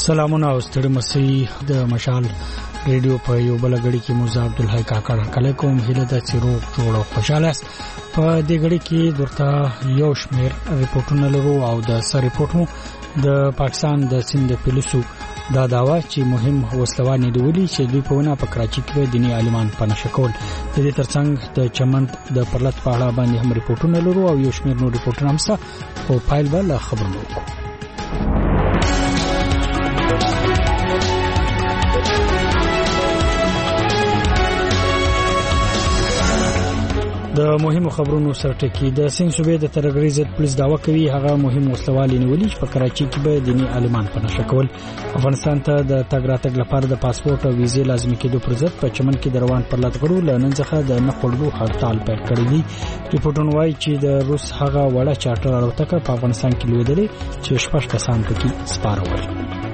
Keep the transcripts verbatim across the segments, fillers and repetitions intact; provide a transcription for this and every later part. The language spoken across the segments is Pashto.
سلامونه او ستړي مسي د مشال ریډیو په یو بل غړي کې موزه عبدالحی کاکړ کله کوم هله د چیرو جوړو خوشاله په دې غړي کې درته یو شمیر ریپورتونه لرو او د سر ریپورتونو د پاکستان د سند پولیسو دا داوا چې مهم وسلوانې دیولي چې دوی په ونه په کراچي کې دینی عالمان په نشکول د دې ترڅنګ د چمن د پرلط په اړه باندې هم ریپورتونه لرو او یو شمیر نور ریپورتونه هم سه او فایل بل خبرونه وکړو. د مهمو خبرونو سرټکی د سند صوبې د ترګری ضد پولیس داوا کوي هغه مهم وسلوالې نیولې چې په کراچي کې به دینی عالمان په نشه کول افغانستان ته د تګ راتګ لپاره د پاسپورت او ویزې لازمي کېدو پر ضد په چمن کې د روان پر لټغړو لنن څخه د نخړلو هړتال پیل کړی دی. ریپورتونه وايي چې د روس هغه وړه چارټر الوتکه په افغانستان کې لویدلې چې شپږ کسان پکې سپارول.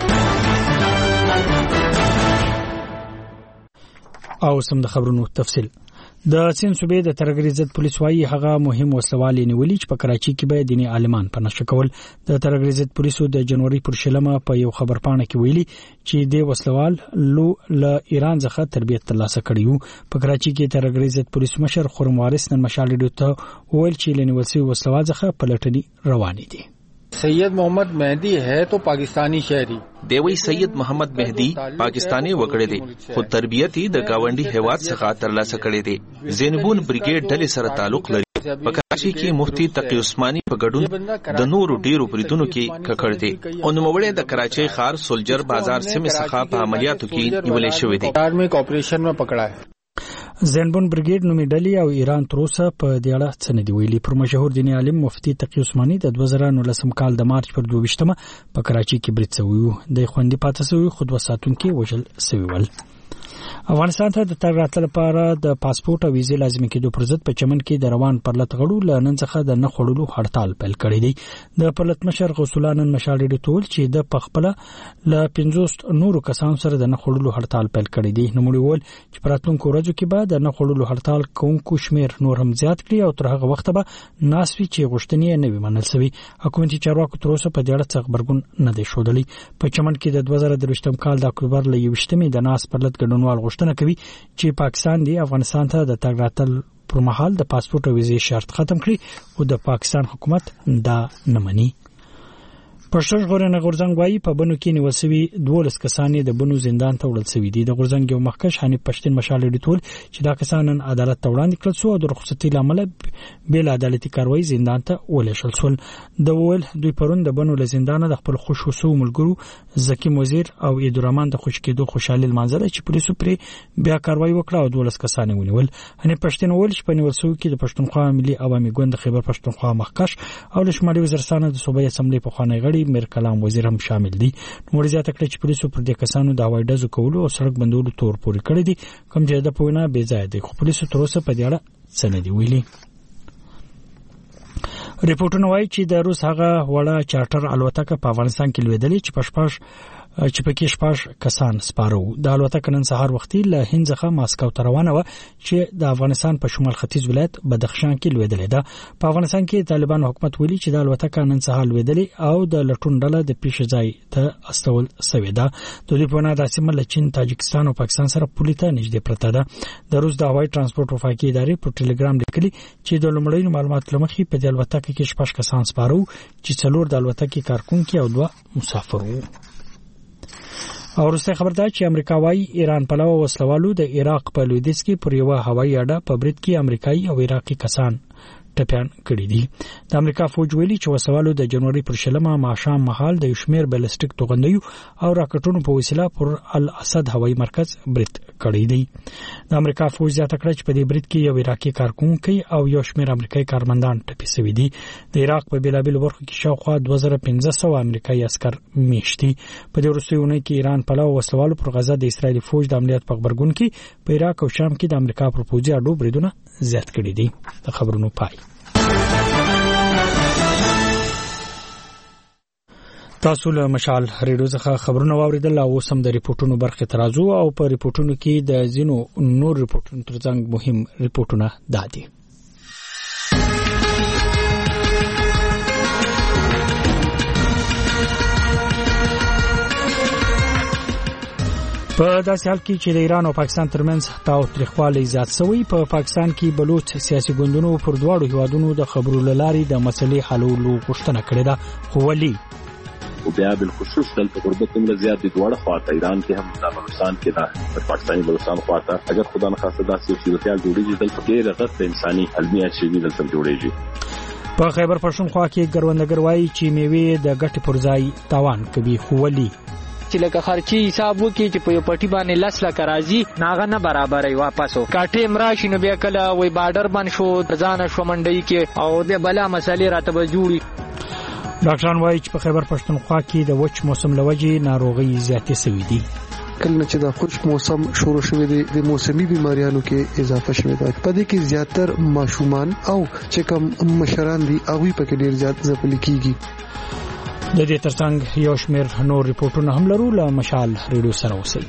او سم د خبرونو تفصیل د سند صوبې د ترګری ضد پولیس وايي هغه مهم وسلوالې نیولې چې په کراچي کې به دینی عالمان په نشه کول. د ترګری ضد پولیسو د جنوري پر شلمه په یو خبرپاڼه کې ویلي چې د وسلوال لو ل ایران څخه تربیت ترلاسه کړیو. په کراچي کې ترګری ضد پولیس مشر خرم وارث نن مشال ډیو ته ویل چې لنیوسي وسلوال څخه پلټنی روان دي. سید محمد مهدی ہے تو پاکستانی شہری دیوی سید محمد مهدی پاکستانی وکړی دی خو تربیت د گاونډي هیواد څخه ترلاسه کړی دی. زینبون بریګیډ ډلې سره تعلق لري. په کراچي کې مفتی تقی عثماني په ګډون د نورو ډیرو بریدونو کې ککړ دی او نوموړی د کراچي خار سولجر بازار سیمه څخه په عملیاتو کې نیولې شوې دی. کارمیک اپریشن میں پکڑا ہے. زینبون بریګیډ نومي ډلې او ایران تر اوسه په دې اړه څه نه دی ویلي. پر مشهور دیني عالم مفتی تقی عثماني د دوه زره نولسم کال د مارچ پر دوه ویشتمه په کراچي کې برید شوی و. د خوندې پاتې شوی خود وساتونکو وژل شوی ول. افغانستان ته د تګ راتګ لپاره د پاسپورت او ویزې لازمي کېدو پر ضد په چمن کې د روان پرلط غړو لنن څخه د نخړلو هړتال پیل کړی دی. د پرلط مشر غسولان مشال ډیو ټول چې د پخپله ل پنځوس نورو کسانو سره د نخړلو هړتال پیل کړی دی. نو موږ ول چې پراتونکو ورځو کې بعد د نخړلو هړتال کوونکو شمیر نور هم زیات کړي او تر هغه وخت به ناسوي چې غوښتنې نه وي منل شوی. حکومتي چارواکو تر اوسه په دې اړه څه خبرګون نه دی ښودلی. په چمن کې د دوه زره درویشتم کال د اکتوبر ل یوویشتمې د ناس پرلط ګډونوال غوښتنه کوي چې پاکستان دی افغانستان ته د تګ راتګ پر مهال د پاسپورت او ویزې شرط ختم کړي او د پاکستان حکومت دا نه مني. پښتون ژغورنه غورځنګ وايي په بنو کې نیوسوي دولس کسانې د بنو زندان ته وړل شوی دي. د غورځنګ یو مخکښ حنیف پښتون مشال ډیټول چې دا کسان عدالت ته وړاندې کړل شو او د رخصتي لامل بل عدالتي کاروایی زندان ته ولېشل شول. د ول دوی پرون د بنو له زندان د خپل خوشوسو ملګرو زکیم وزیر او ایدورمان د خوش کېدو خوشالي منځره چې پولیسو پرې بیا کاروایی وکړه او دولس کسان ونیول. حنیف پښتون ول چې په نیول شو کې د پښتونخوا ملي عوامي ګوند خیبر پښتونخوا مخکښ او د شمالي وزیرستان د صوبایي اسمبلی په خوانی غړي میر کلام وزیر هم شامل دي. نو زیاته کړي چې پولیسو پر دې کسانو د هوایي ډزو کولو او سړک بندولو تور پوري کړی دي کوم چې د پوینه بې ځای دي خو پولیسو تر اوسه په دې اړه څه نه دی ویلي. ریپورتونه وايي چې د روس هغه وړه چارټر الوتکه په افغانستان کې لویدلې چې پښپښ چې پکې شپږ کسان سپارو. د الوتکه نن سهار وختي له هند څخه ماسکو ته روانه و چې د افغانستان په شمال ختیځ ولایت بدخشان کې لویدلې ده. په افغانستان کې طالبان حکومت ویلي چې د الوتکه نن سهار لویدلې او د لټون ډله د پیښې ځای ته استول شوې ده. د دې په نه د سیمه له چین، تاجکستان او پاکستان سره پولیسه نږدې پرته ده. د روس د هوایي ترانسپورت وفاقي ادارې په ټلګرام لیکلي چې د لومړیو معلوماتو لمخې په دې الوتکه کې شپږ کسان سپارو چې څلور د الوتکې کارکونکي او دوه مسافر وو. او وروسته خبر ده چې امریکا وايي ایران پلوه وسلوالو د عراق په لویدیځ کې پر یو هوایي اډه په برید کې امریکایي او عراقي کسان ټپيان کړي دي. د امریکا فوج ویلي چې وسوالو د جنوري پر شلمه ماښام مهال د یشمیر بالستیک توغندیو او راکټونو په وسیله پر الاسد هوایي مرکز برید کړی دی. د امریکا فوج زیاته کړه چې په دې برید کې یو عراقي کارکونکي او یو شمېر امریکایي کارمندان ټپي شوي دي. د عراق په بیلابیلو برخو کې شاوخوا دوه زره پنځه سوه امریکایي عسکر میشت دي. په دې وروستیو اونۍ کې ایران پلوه وسوالو پر غزه د اسرایلي فوج د عملیات په خبرګون کې په عراق او شام کې د امریکا پر پوځي اډو بریدونه زیات کړي دي. د خبرونو پای. تاسو له مشال ریډیو څخه خبرونه واوریدل او سم د ریپورتونو برخه ترازو او په ریپورتونو کې د زینو نور ریپورتونو ترڅنګ مهم ریپورتونه دادي. په داسې حال کې چې د ایران او پاکستان ترمنځ تاوتریخوالی زیات شوی په پا پاکستان کې بلوچ سیاسي ګوندونو پر دواړو هیوادونو د خبرو لاري د مسلې حلولو غوښتنه کړې ده خو ولي او بیا بالخصوص دلته غربت هم زیات دي دواړه خواته ایران کې هم د بلوچستان کې دا پاکستاني بلوچستان خواته اگر خدا نه خاصه داسې صورتحال جوړیږي دلته ډېر غټ انساني علمي اچېږي دلته جوړیږي. په خیبر پښتونخوا کې ګروندګر وایي چې میوې د ګټې پر ځای تاوان کوي خو ولي چې لکه خرچي حساب وکي چې په یو پټي باندې لاس لا کرازي ناغه نه برابرې واپسو کاټه امراشي نو بیا کله وای بارډر باندې شو ځان شو منډي کې او د بلا مسالې راته به جوړي. ډاکټران وایي چې په خیبر پښتونخوا کې د وچ موسم لوجې ناروغي زیاتې شوې دي. کله چې د خشک موسم شروع شوه د موسمي بيماريانو کې اضافه شوه ده په دې کې زیاتر ماشومان او چې کوم مشران دي هغه په کې ډیر زیات ځپل کیږي. د دې ترڅنګ یو شمېر نور ریپورتونه هم لرو له مشال ریډیو سره اوسئ.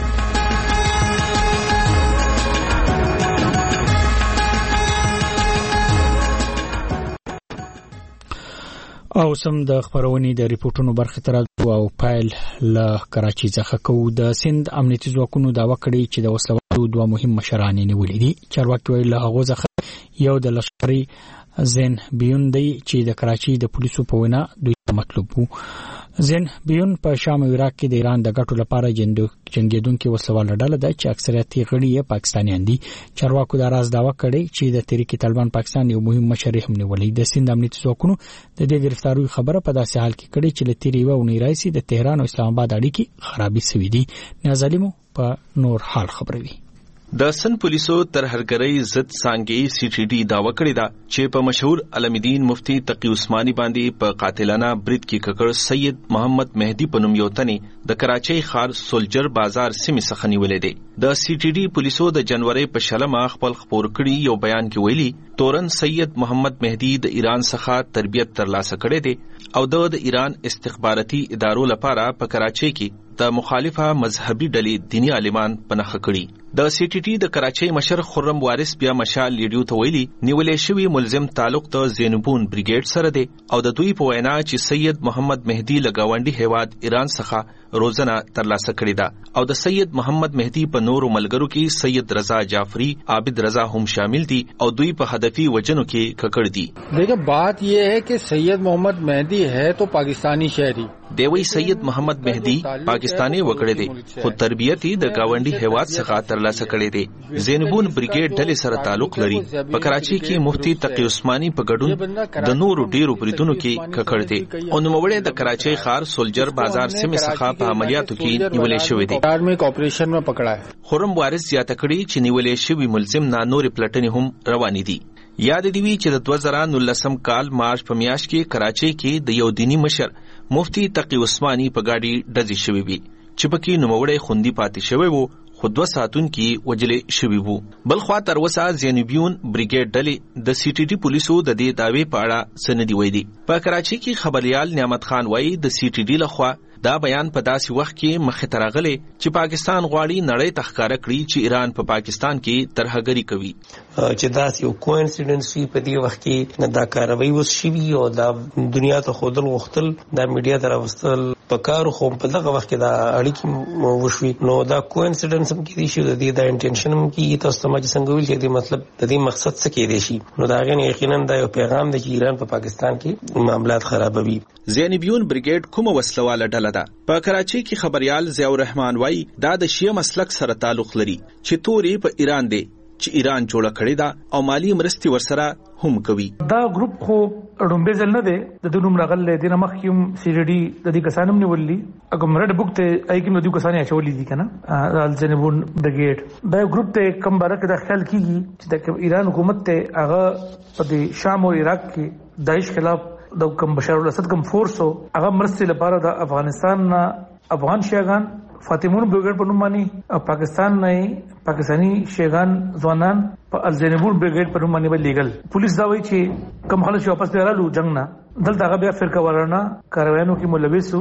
او سم د خبرونې د ریپورتونو برخه تر او پایل له کراچي څخه کو د سند امنیتي ځواکونو داوا کړی چې د وسلوالو دوه مهم مشران نیولې دي. چارواکي ویل هغه ځخه یو د لشکري زین بیون دی چې د کراچي د پولیسو په وینا دوی مطلب وو. زین بیون په شام او عراق کې د ایران د ګټو لپاره جنگیدونکو وسلواله ډله ده چې اکثریت یې غړي یې پاکستانیان دي. چارواکو دا راز داوا کړی چې د تحریک طالبان پاکستان یو مهم مشر هم نیولې. د سند امنیتي ځواکونو د دې گرفتاروي خبره په داسې حال کې کړي چې له تیری و ونی راځي د تهران او اسلام آباد اړیکې خرابې شوې دي. نازلیمو په نور حال خبروي. د سن پولیسو تر هرګرۍ ضد څانګې سی ټي ډي داوا کړی دا چې په مشهور علمدین مفتی تقی عثماني باندې په قاتلانه برید کې ککړ سید محمد مهدی په نوم یو تنې د کراچۍ ښار سولجر بازار سیمې څخه نیولې دی. د سی ټي ډي پولیسو د جنوري په شلمه خپل خبر کړی یو بیان کې ویلي تورن سید محمد مهدی د ایران څخه تربیت ترلاسه کړی دی او د ایران استخباراتي ادارو لپاره په کراچۍ کې د مخالفه مذهبي ډلې دینی عالمان پنهخ کړي. د سی ټي ټي د کراچۍ مشر خرم وارث بیا مشال لیډیو ته ویلي نیولې شوی ملزم تعلق د زینبون بریګیډ سره دی او د دوی په وینا چې سید محمد مهدی لګاونډي هیواد ایران څخه روزنه ترلاسه کړې ده او د سید محمد مهدی په نورو ملګرو کې سید رضا جعفری عابد رضا هم شامل دي او دوی په هدفي وجنو کې ککړ دي. دیکھیں بات یہ ہے کہ سید محمد مہدی ہے تو پاکستانی شہری دیوی سید محمد مهدی پاکستانی وکړی دی خو تربیت د گاونډي هیواد څخه ترلاسه کړی دی. زینبون بریګیډ ډلې سره تعلق لري. په کراچۍ کې مفتی تقی عثماني په ګډون د نورو ډیرو بریدونو کې ککړ دی او نوموړی د کراچۍ ښار سولجر بازار سیمې څخه په عملیاتو کې نیولې شوی دی. ارمی آپریشن میں پکڑا ہے. خرم وارث زیاته کړي چې نیولې شوی ملزم نه نور پلټنې هم روانې دي. یاد دی وی چې د دوه زره نولسم کال مارچ په میاشت کې کراچۍ کې د یو دینی مشر مفتی تقی عثماني په گاډي ډزې شوی وي چې پکې نوموړی خوندي پاتې شوی وو خو دوه ساعتونکي وجلې شوی وو. بل خوا تر اوسه زینبیون بریګیډ ډلې د سی ټي ټي پولیسو د دې دعوې په اړه سندې وایي. په کراچۍ کې خبريال نعمت خان وایي د سی ټي ټي لخوا دا بیان په داسې وخت کې مخې ته راغلی چې پاکستان غواړي نړۍ ته ښکاره کړي چې ایران په پا پاکستان کې ترهګري کوي. چې داسې یو کوئنسیډنس وي په دې وخت کې دا کاروي وس شوي او دا دنیا ته خودل غوښتل دا میډیا ته راوستل په کارو خو په دغه وخت کې دا اړیکې وشوي نو دا کوئنسیډنس هم کېدی شي د دې د انټینشن هم کې تاسو ته ما څنګه ویل چې د مطلب د دې مقصد څه کېدی شي نو دا غن یقینا دا یو پیغام دی چې ایران په پا پاکستان کې معاملات خرابوي. زینبیون بریګیډ کومه وسلواله ډله ده. په کراچۍ کې خبريال ضیاء الرحمن وایي دا د شیعه مسلک سره تعلق لري چې تورې په ایران دی چې ایران جوړه کړې ده او مالی مرستي ورسره هم کوي. دا ګروپ خو ډومبه ځل نه دی د دونو راغله د مخکوم سی ډي ډي د دې کسانم نیولې اګم رډ بوک ته اېکم د دې کسانې اچولې دي کنه ال جنبون بریګیډ دا ګروپ ته کم برکه د خیال کیږي چې د ایران حکومت ته هغه په شام او عراق کې داعش خلاف د کوم بشار الاسد کوم فورسو هغه مرستي لپاره د افغانستان نه افغان شیعاګان فاطمون بریګیډ په نوم باندې پاکستان نه پاکستانی شیعاګان ځوانان په الزینبون بریګیډ په نوم باندې لیګل پولیس دا وایي چې کوم خلک واپس رالو جنگ نه دلته هغه بیا فرقه ورانه کاروانو کې ملوث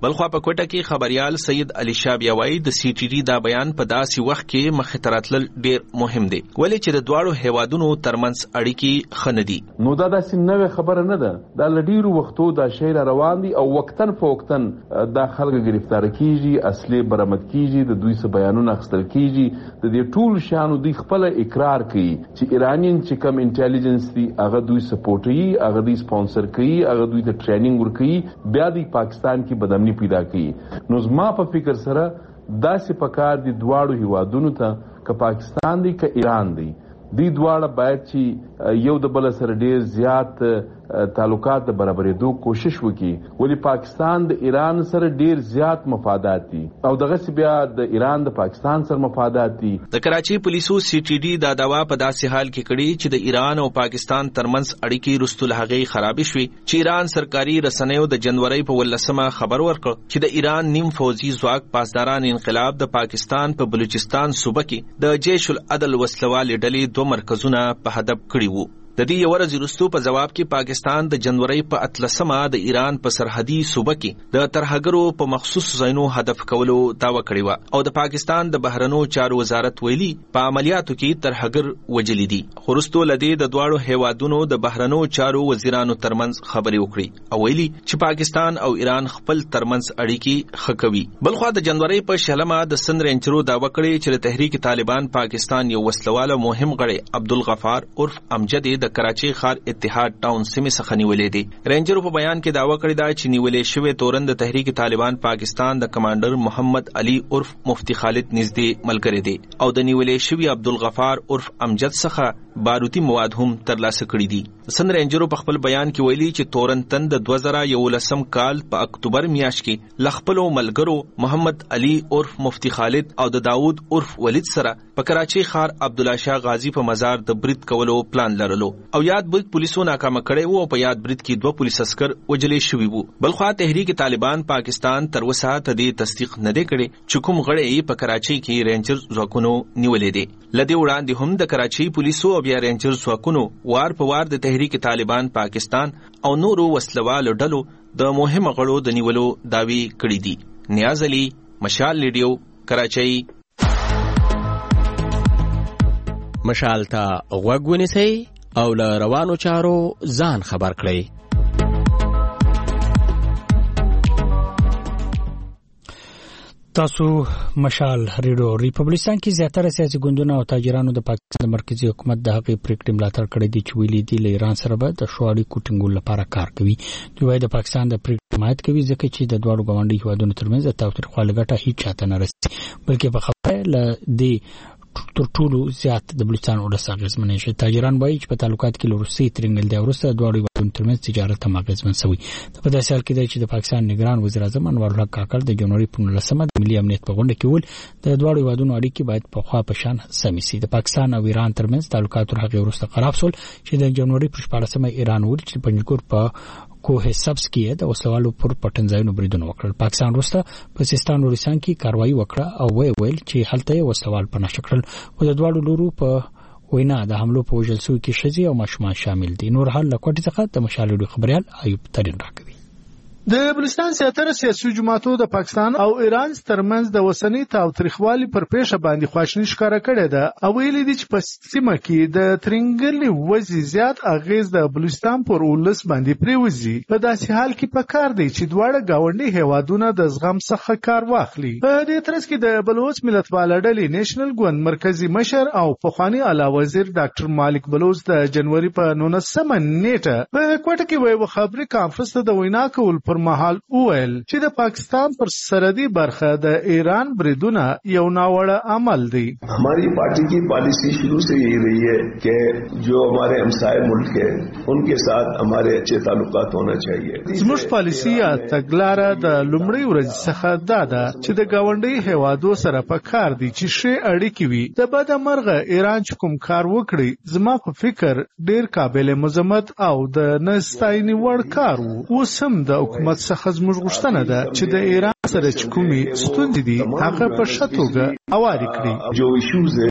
بلخوا په کوټه کې خبريال سید علي شاه بیا وایي د سی ټي ډي دا بیان په داسې وخت کې مخې ته راتلل ډیر مهم دی ولې چې د دواړو هیوادونو ترمنځ اړیکې ښه نه دي. نو دا داسې نوې خبره نه ده، دا له ډیرو وختو دا شی را روان دي او وقتن په وقتن دا خلک گرفتار کیږي، اصلي برآمد کیږي، د دوی څخه بیانونه اخیستل کیږي. د دې ټول شانو دوی خپل اقرار کوي چې ایرانین چې کوم انټيليجنس دي هغه دوی سپورټ کوي، هغه دوی سپانسر کوي، هغه دوی ته ټریننګ ورکوي، بیا د پاکستان کې بدامني پیدا کی. نو زما په فکر سره داسې پکار دي دواړو هیوادونو ته که پاکستان دی که ایران دی، دی دواړه باید چې یو د بل سره ډیر زیات تعلقات د برابرېدو کوشش وکړي، ولی پاکستان د ایران سره ډیر زیات مفادات دي او دغه بیا د ایران د پاکستان سره مفادات دي. د کراچي پولیسو سی ټي ډي دا دوا په داسې حال کې کړي چې د ایران او پاکستان ترمنځ اړیکې رستل هغې خراب شوي چې ایران سرکاري رسنیو د جنوري په ولسمه خبر ورکړ چې د ایران نیم فوجي ځواک پاسداران انقلاب د پاکستان په بلوچستان صوبه کې د جيش العدل وسلوالې ډلې دوه مرکزونه په هدف کړي وو. د دې یو ورځ وروسته په جواب کې پاکستان د جنوري په اتلسمه د ایران په سرحدي صوبه کې د ترهګرو په مخصوص ځایونو هدف کولو داوا کړې و او د پاکستان د بهرنیو چارو وزارت ویلي په عملیاتو کې ترهګر وجلي دي. خو وروسته لدې د دواړو هیوادونو د بهرنیو چارو وزیرانو ترمنځ خبرې وکړي او ویلي چې پاکستان او ایران خپل ترمنځ اړیکې ښه کوي. بلخوا د جنوري په شلمه د سند رینجرو داوا کړې چې د تحریک طالبان پاکستان یو وسلواله مهم غړی عبدالغفار عرف امجد د کراچي ښار اتحاد ټاون سیمې څخه نیولې دي. رینجرو په بیان کې داوا کړې ده چې نیولې شوی تورن د تحریک طالبان پاکستان د کمانډر محمد علي عرف مفتی خالد نږدې ملګری دی او د نیولې شوی عبدالغفار عرف امجد څخه بارودي مواد هم ترلاسه کړي دي. سند رینجرو په خپل بیان کې ویلي چې تورن تن د دوه زره یولسم کال په اکتوبر میاشت کې لخپلو ملګرو محمد علي عرف مفتی خالد او د داود عرف ولید سره په کراچي ښار عبدالله شاه غازی په مزار د برید کولو پلان لرلو او یاد برید پولیسو ناکامه کړي وو او په یاد برید کې دوه پولیس عسكر وجلې شوي وو. بلخوا تحریک طالبان پاکستان تر اوسه ته دې تصدیق نه دی کړی چې کوم غړی په کراچي کې رینجر ځواکونو نیولې دي. لدې وړاندې هم د کراچي پولیسو او بیا رینجر ځواکونو وار په وار د تحریک طالبان پاکستان او نورو وسلوالو ډلو د مهمو غړو د نیولو داوی کړي دي. نیاز علي، مشال ریډیو، کراچي. مشال ته غوږ ونیسئ او له روانو چارو ځان خبر کړئ. تاسو مشال ریډیو. ریپبلستان کې زیاتره سیاسي ګوندونه او تاجرانو د پاکستان مرکزی حکومت د هغې پریکړې ملاتړ کړې دي چې ویلي دي له ایران سره به د ښو اړیکو ټینګولو لپاره کار کوي. دوی وايي د پاکستان د پریکړې حمایت کوي ځکه چې د دواړو ګاونډي هیوادونو ترمنځ د تاوتریخوالي ګټه هیڅ چاته نه رسي، بلکې په خبره له دې تر ټولو زیات د بلوچستان ولس اغېزمنې شي. تاجران وایي چې په تعلقات کې له روسیې ترنګل دی وروسته دواړو هیوادونو ترمنځ تجارت هم اغېزمن شوی. په داسې حال کې دی چې د پاکستان نگران وزیر اعظم انور الحق کاکړ د جنوري په نولسمه د ملي امنیت په غونډه کې وویل د دواړو هیوادونو اړیکې باید په خوا په شان سمې شي. د پاکستان او ایران ترمنځ تعلقات تر هغې وروسته خراب شول چې د جنوري په شپاړسمه ایران وویل چې پنجګور په کوه سبز کې د وسلوالو پر پټنځایونو بریدونه وکړل. پاکستان وروسته په سیستان ولستان کې کاروایی وکړه او ویل چې هلته یې وسلوال پناه کړل. خو د دواړو لورو په وینا د حملو په وژل شوي کې ښځې او ماشومان شامل دي. نور حال له کوټې څخه د مشال ریډیو خبریال ایوب ترین راکوي. د بلوچستان زیاتره سیاسي جماعتو د پاکستان او ایران ترمنځ د وسنۍ تاوتریخوالي پر پیښه باندې خواشني ښکاره کړې ده او ویلي دي چې په سیمه کې د ترنګلي وضع زیات اغیز د بلوچستان پر ولس باندې پریوزي. په داسې حال کې پکار دی چې دواړه گاونډي هیوادونه د زغم څخه کار واخلي. په دې ترڅ کې د بلوچ ملتپاله ډلې نېشنل ګوند مرکزی مشر او پخوانی اعلی وزیر ډاکټر مالک بلوچ د جنوري په نولسمه نیټه په کوټه کې یو خبري کانفرنس ته د وینا کول پر مهال وویل چې د پاکستان پر سرحدي برخه د ایران بریدونه یو ناوړه عمل دی. हमारी पार्टी की पॉलिसी शुरू से यही रही है कि जो हमारे हमसाय मुल्क है उनके साथ हमारे अच्छे ताल्लुकात होना चाहिए. زموږ پالیسي تګلاره د لومړۍ ورځې څخه دا ده چې د ګاونډي هیوادو سره په کار دي چې ښې اړیکې وي. د بده مرغه ایران چې کوم کار وکړي زما په فکر ډیر قابل مذمت او د نستاینې وړ کار وو. اوس هم د حکومت څخه زموږ غوښتنه ده چې د ایران سره چې کومې ستونزې دي هغه په ښه توګه هوارې کړي. जो इश्यूज है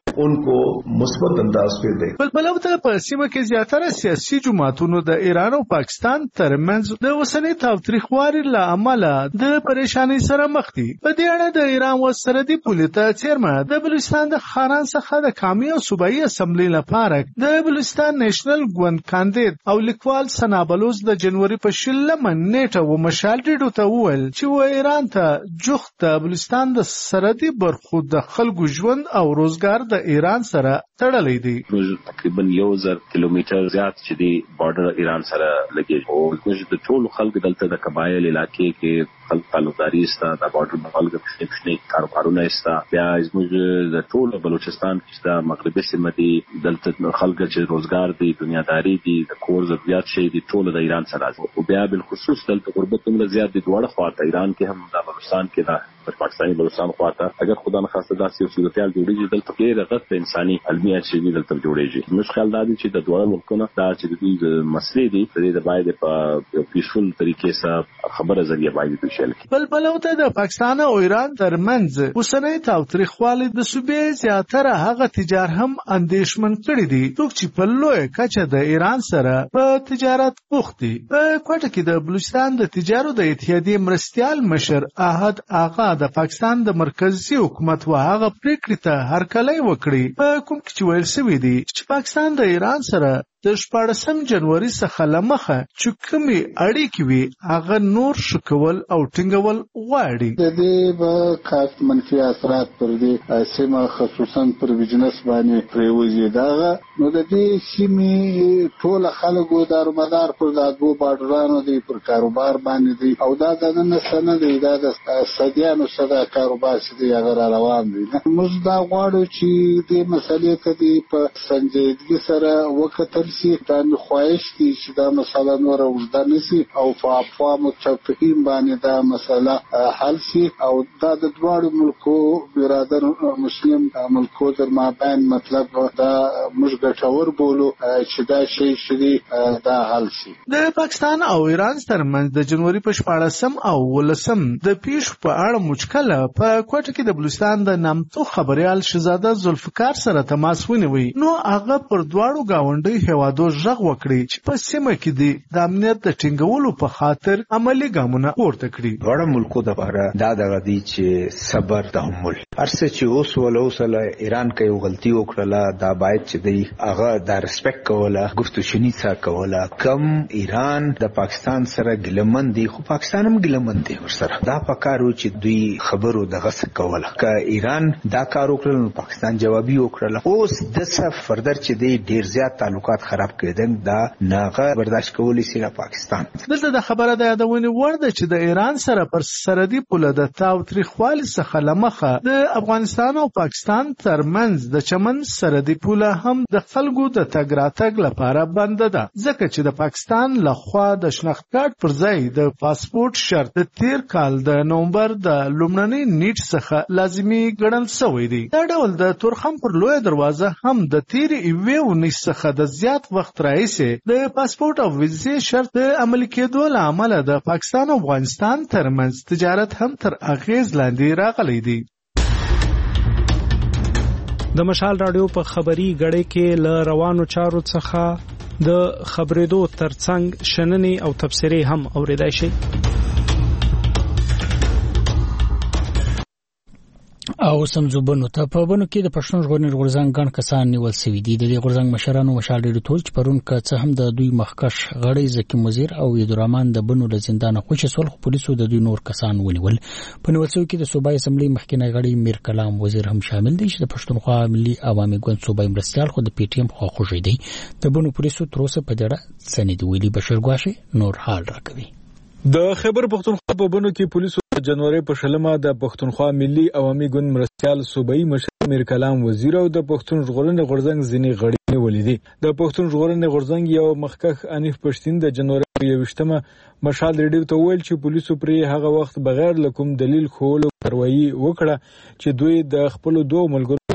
उनको مثبت انداز पे دے. بلبلو ته په سیمه کې زیاتره سیاسي جماعتونو د ایران او پاکستان ترمنځ د اوسنۍ تاوتریخوالي له امله د پریشانی سره مخ دي. په دې اړه د ایران و سرحدي پولې ته څیرمه د بلوچستان د خاران څخه د قومي او صوبایي اسمبلی لپاره د بلوچستان نېشنل ګوند کاندید او لیکوال سنا بلوچ د جنوري په شلمه نیټه و مشال ډیډو ته وویل چې و ایران ته جوخت د بلوچستان د سرحدي برخو د خلکو ژوند او روزګار د ایران سره تړلې دي. تقریبا یو زر کیلومتر زیات چې دی بارډر ایران سره لګي او موږ د ټول خلک دلته د قبایل علاقې کې خلک تعلقداري استا د بارډر مخالګ پښتني کاروبارونه استا بیا موږ د ټول بلوچستان کې د مغربي سیمه دي دلته خلک چې روزګار دي دنیاداری دي د کور ضرورت شي دي ټول د ایران سره او بیا بل خصوص دلته غربت هم زیات دي دوړه خواته ایران کې هم د بلوچستان کې د پاکستاني بلوچستان خواته اگر خدا نه خاصه داسې صورتحال جوړیږي دلته کې رغت انساني علمي اچوي دلته جوړیږي. موږ خیال دا دي چې د دوه ملکونو دا چې د دوی مسلې دي د دې باید په پیسفل طریقې سره خبره ذریعہ باید وشل. بلبلو ته د پاکستان او ایران ترمنځ اوسنۍ تاوتریخوالي د صوبې زیاتره هغه تجار هم اندیشمن کړی دي څوک چې په لوی کچه د ایران سره په تجارت بوخت دي. په کوټه کې د بلوچستان د تجارو د اتحادیې مرستیال مشر احد آغا د پاکستان د مرکزی حکومت و هغه پریکړې ته هرکلی وکړي په کوم کې چې ویل شوی دی چې پاکستان د ایران سره د شپاړسم جنوري څخه لمخه چې کومې اړیکې وي هغه نور ښه کول او ټینګول غواړي. د دې به خاص منفي اثرات پر دې سیمه خصوصا پر بزنس باندې پریوزي دغه نو د دې سیمې ټول خلکو دارومدار پر دغو بارډرانو دی پر کاروبار باندې دی او دا د نن سنه دی دا د صدیانو سره کاروبار سي هغه روان دي. موږ دا غواړو چې دې مسلې ته دی په سنجیدګي سره وکتل سي دا خواهش دي چې دا مسله نور اوږده نشي او په افهام او تفهیم باندې دا مسله حل شي او دا د دواړو ملکو برادر مسلم ملکو در مابین مطلب دا موږ ګټور بولو چې دا شی شری دا حل شي. د پاکستان او ایران ترمنځ د جنوري په شپاړسم او ولسم د پیښ په اړه مشکله په کوټه کې د بلوچستان د نامتو خبريال شهزاده ذوالفقار سره تماس ونیوي نو هغه پر دواړو گاونډي هوادو ژغ وکړي چې په سیمه کې دي د امنیت د ټینګولو په خاطر عملی ګامونه پورته کړي. دواړه ملکو لپاره دا دغه دي چې صبر تحمل هرڅه چې اوس ولو سره ایران کوي غلطي وکړه دا باید چې دی هغه د ریسپیکټ کوله گفتگو شنیڅه کوله کم ایران د پاکستان سره ګلمن دی خو پاکستان هم ګلمن دی ورسره دا پکارو چې دوی خبرو دغه څه کوله ک ایران دا کار وکړل پاکستان جوابي وکړه اوس د څه فردر چې دی ډیر زیات تعلقات خراب کېدل دا ناغه برداشت کولی سي د پاکستان. دلته د خبره د یادونې وړ ده چې د ایران سره پر سرحدي پوله د تاوتریخوالي څخه لمخه د افغانستان او پاکستان ترمنځ د چمن سرحدي پوله هم د خلکو د تګ راتګ لپاره بنده ده ځکه چې د پاکستان لخوا د شناخت کارت پر ځای د پاسپورت شرط د تیر کال د نومبر د لومړنۍ نیټ څخه لازمي ګڼل شوی دی. دا ډول د تورخم پر لوی دروازه هم د تیر ایوې ونیس څخه د زیات وخت راځي د پاسپورت او ویزې شرط د عملي کېدو له امله د پاکستان او افغانستان ترمنځ تجارت هم تر اغیز لاندې راغلی دی. د مشال رادیو په خبري غړې کې ل روانو چارو څخه د خبرېدو ترڅنګ شننې او تبصرې هم اوریدای شي. او سمزوبنو ته په بنو کې د پښتون ژغورنې غورځنګ ګڼ کسان نیول شوي دي. د دې غورځنګ مشرانو مشال ډېر ټول چې پرون که څه هم د دوی مخکش غړی زکي وزیر او عبدالرحمن د بنو له زندان خوشي سول خو پولیسو د دوی نور کسان ونیول. په نیول شوي کې د صوبایي اسمبلی مخکنی غړی میر کلام وزیر هم شامل دي چې د پښتونخوا ملي عوامي ګوند صوبایي مرستيال خو د پی ټی ایم خو خوشي دي. د بنو پولیسو تر اوسه په دړه سند ویلي بشیر ګواشه نور حال راکوي. د خیبر پښتونخوا په بنو کې پولیسو د جنوري په شلمه د پښتونخوا ملي عوامي ګوند مرستيال صوبایي مشر میر کلام وزیر او د پښتون ژغورنې غورځنګ ځینې غړي نیولې دي. د پښتون ژغورنې غورځنګ یو مخکخ انیف پښتين د جنوري یوشتمه مشال ریډیو ته ویل چې پولیسو پرې هغه وخت بغیر لکوم دلیل خول کاروایی وکړه چې دوی د خپل دوه ملګرو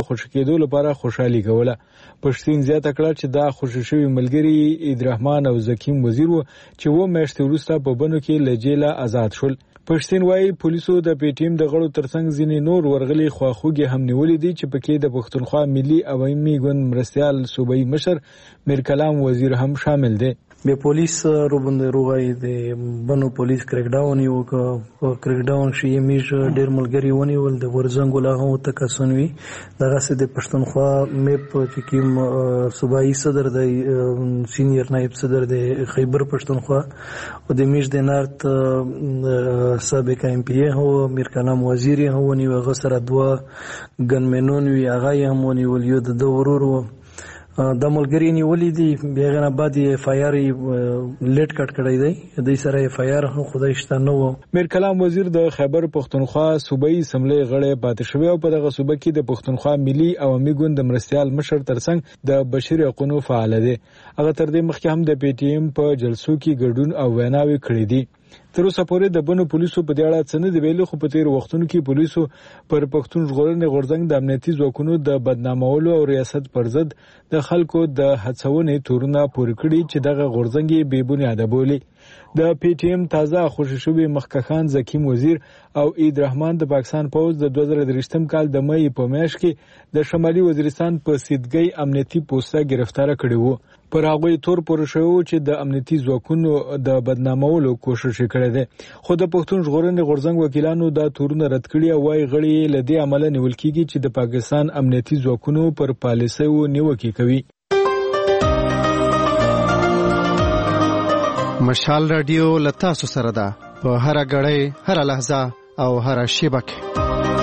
د خوشی کېدو لپاره خوشحالي کوله. پښتين زیاته کړه چې دا خوشی شوی ملګری عیدرحمان او زکیم وزیر و چې و میاشتې وروسته په بنو کې له جیله آزاد شول. پښتين وايي پولیسو د پی ټی ایم د غړو ترڅنګ ځینې نور ورغلي خواخوږي هم نیولې دي چې پکې د پښتونخوا ملي عوامي ګوند مرستيال صوبایي مشر میرکلام وزیر هم شامل دي. به پولیس روبند روغای د بنو پولیس کریک ډاون یو ک کریک ډاون شي میش ډیر ملګری ونی ول د ورزنګ له هو تکسنوي دغه سه د پښتونخوا میپ چې کیم صوبایي صدر د سینیئر نائب صدر د خیبر پښتونخوا او د میش د نارت سابق ایم پی هو میر کلام وزیر هو نی غسر دوا ګنمنون وی هغه هم ونی ول یو د ورور د ملګری نیولې دي بیاغه نه بعد اف آی آر لیټ کټ کړی دی د سره اف آی آر خدای شته نو. میر کلام وزیر د خیبر پښتونخوا صوبایي اسمبلی غړی پاتې شوی او په دغه صوبه کې د پښتونخوا ملي عوامي ګوند د مرستيال مشر ترڅنګ د بشري حقوقو فعال دی. هغه تر دې مخکې هم د پی ټی ایم په جلسو کې ګډون او ویناوي کړې دي. تر اوسه پورې د بنو پولیسو په دې اړه څه نه دی ویلي، خو په تیر وختونو کې پولیسو پر پښتون ژغورنې غورځنګ د امنیتي ځواکونو د بدنامولو او ریاست پر ضد د خلکو د هڅونې تورونه پورې کړي چې دغه غورځنګ بې بنیاده بولي. د پی ټی ایم تازه خوشی شوی مخکخان زکیم وزیر او عیدرحمان د پاکستان پوز د دوه زره درې کال د مې په میاشت کې د شمالي وزیرستان په سیدګي امنیتي پوسټه گرفتار کړي وو. پر هغه تور پر شو چې د امنیتي ځواکونو د بدنامولو کوشش کړي دي، خو د پښتون ژغورنې غورځنګ وکیلانو دا تورونه رد کړي او وايي غړي له دې عمله نیول کیږي چې د پاکستان امنیتي ځواکونو پر پالیسیو نیوکه کوي. مشال رادیو لتاسو سره ده په هر غړې هر لحظه او هر شیبه کې.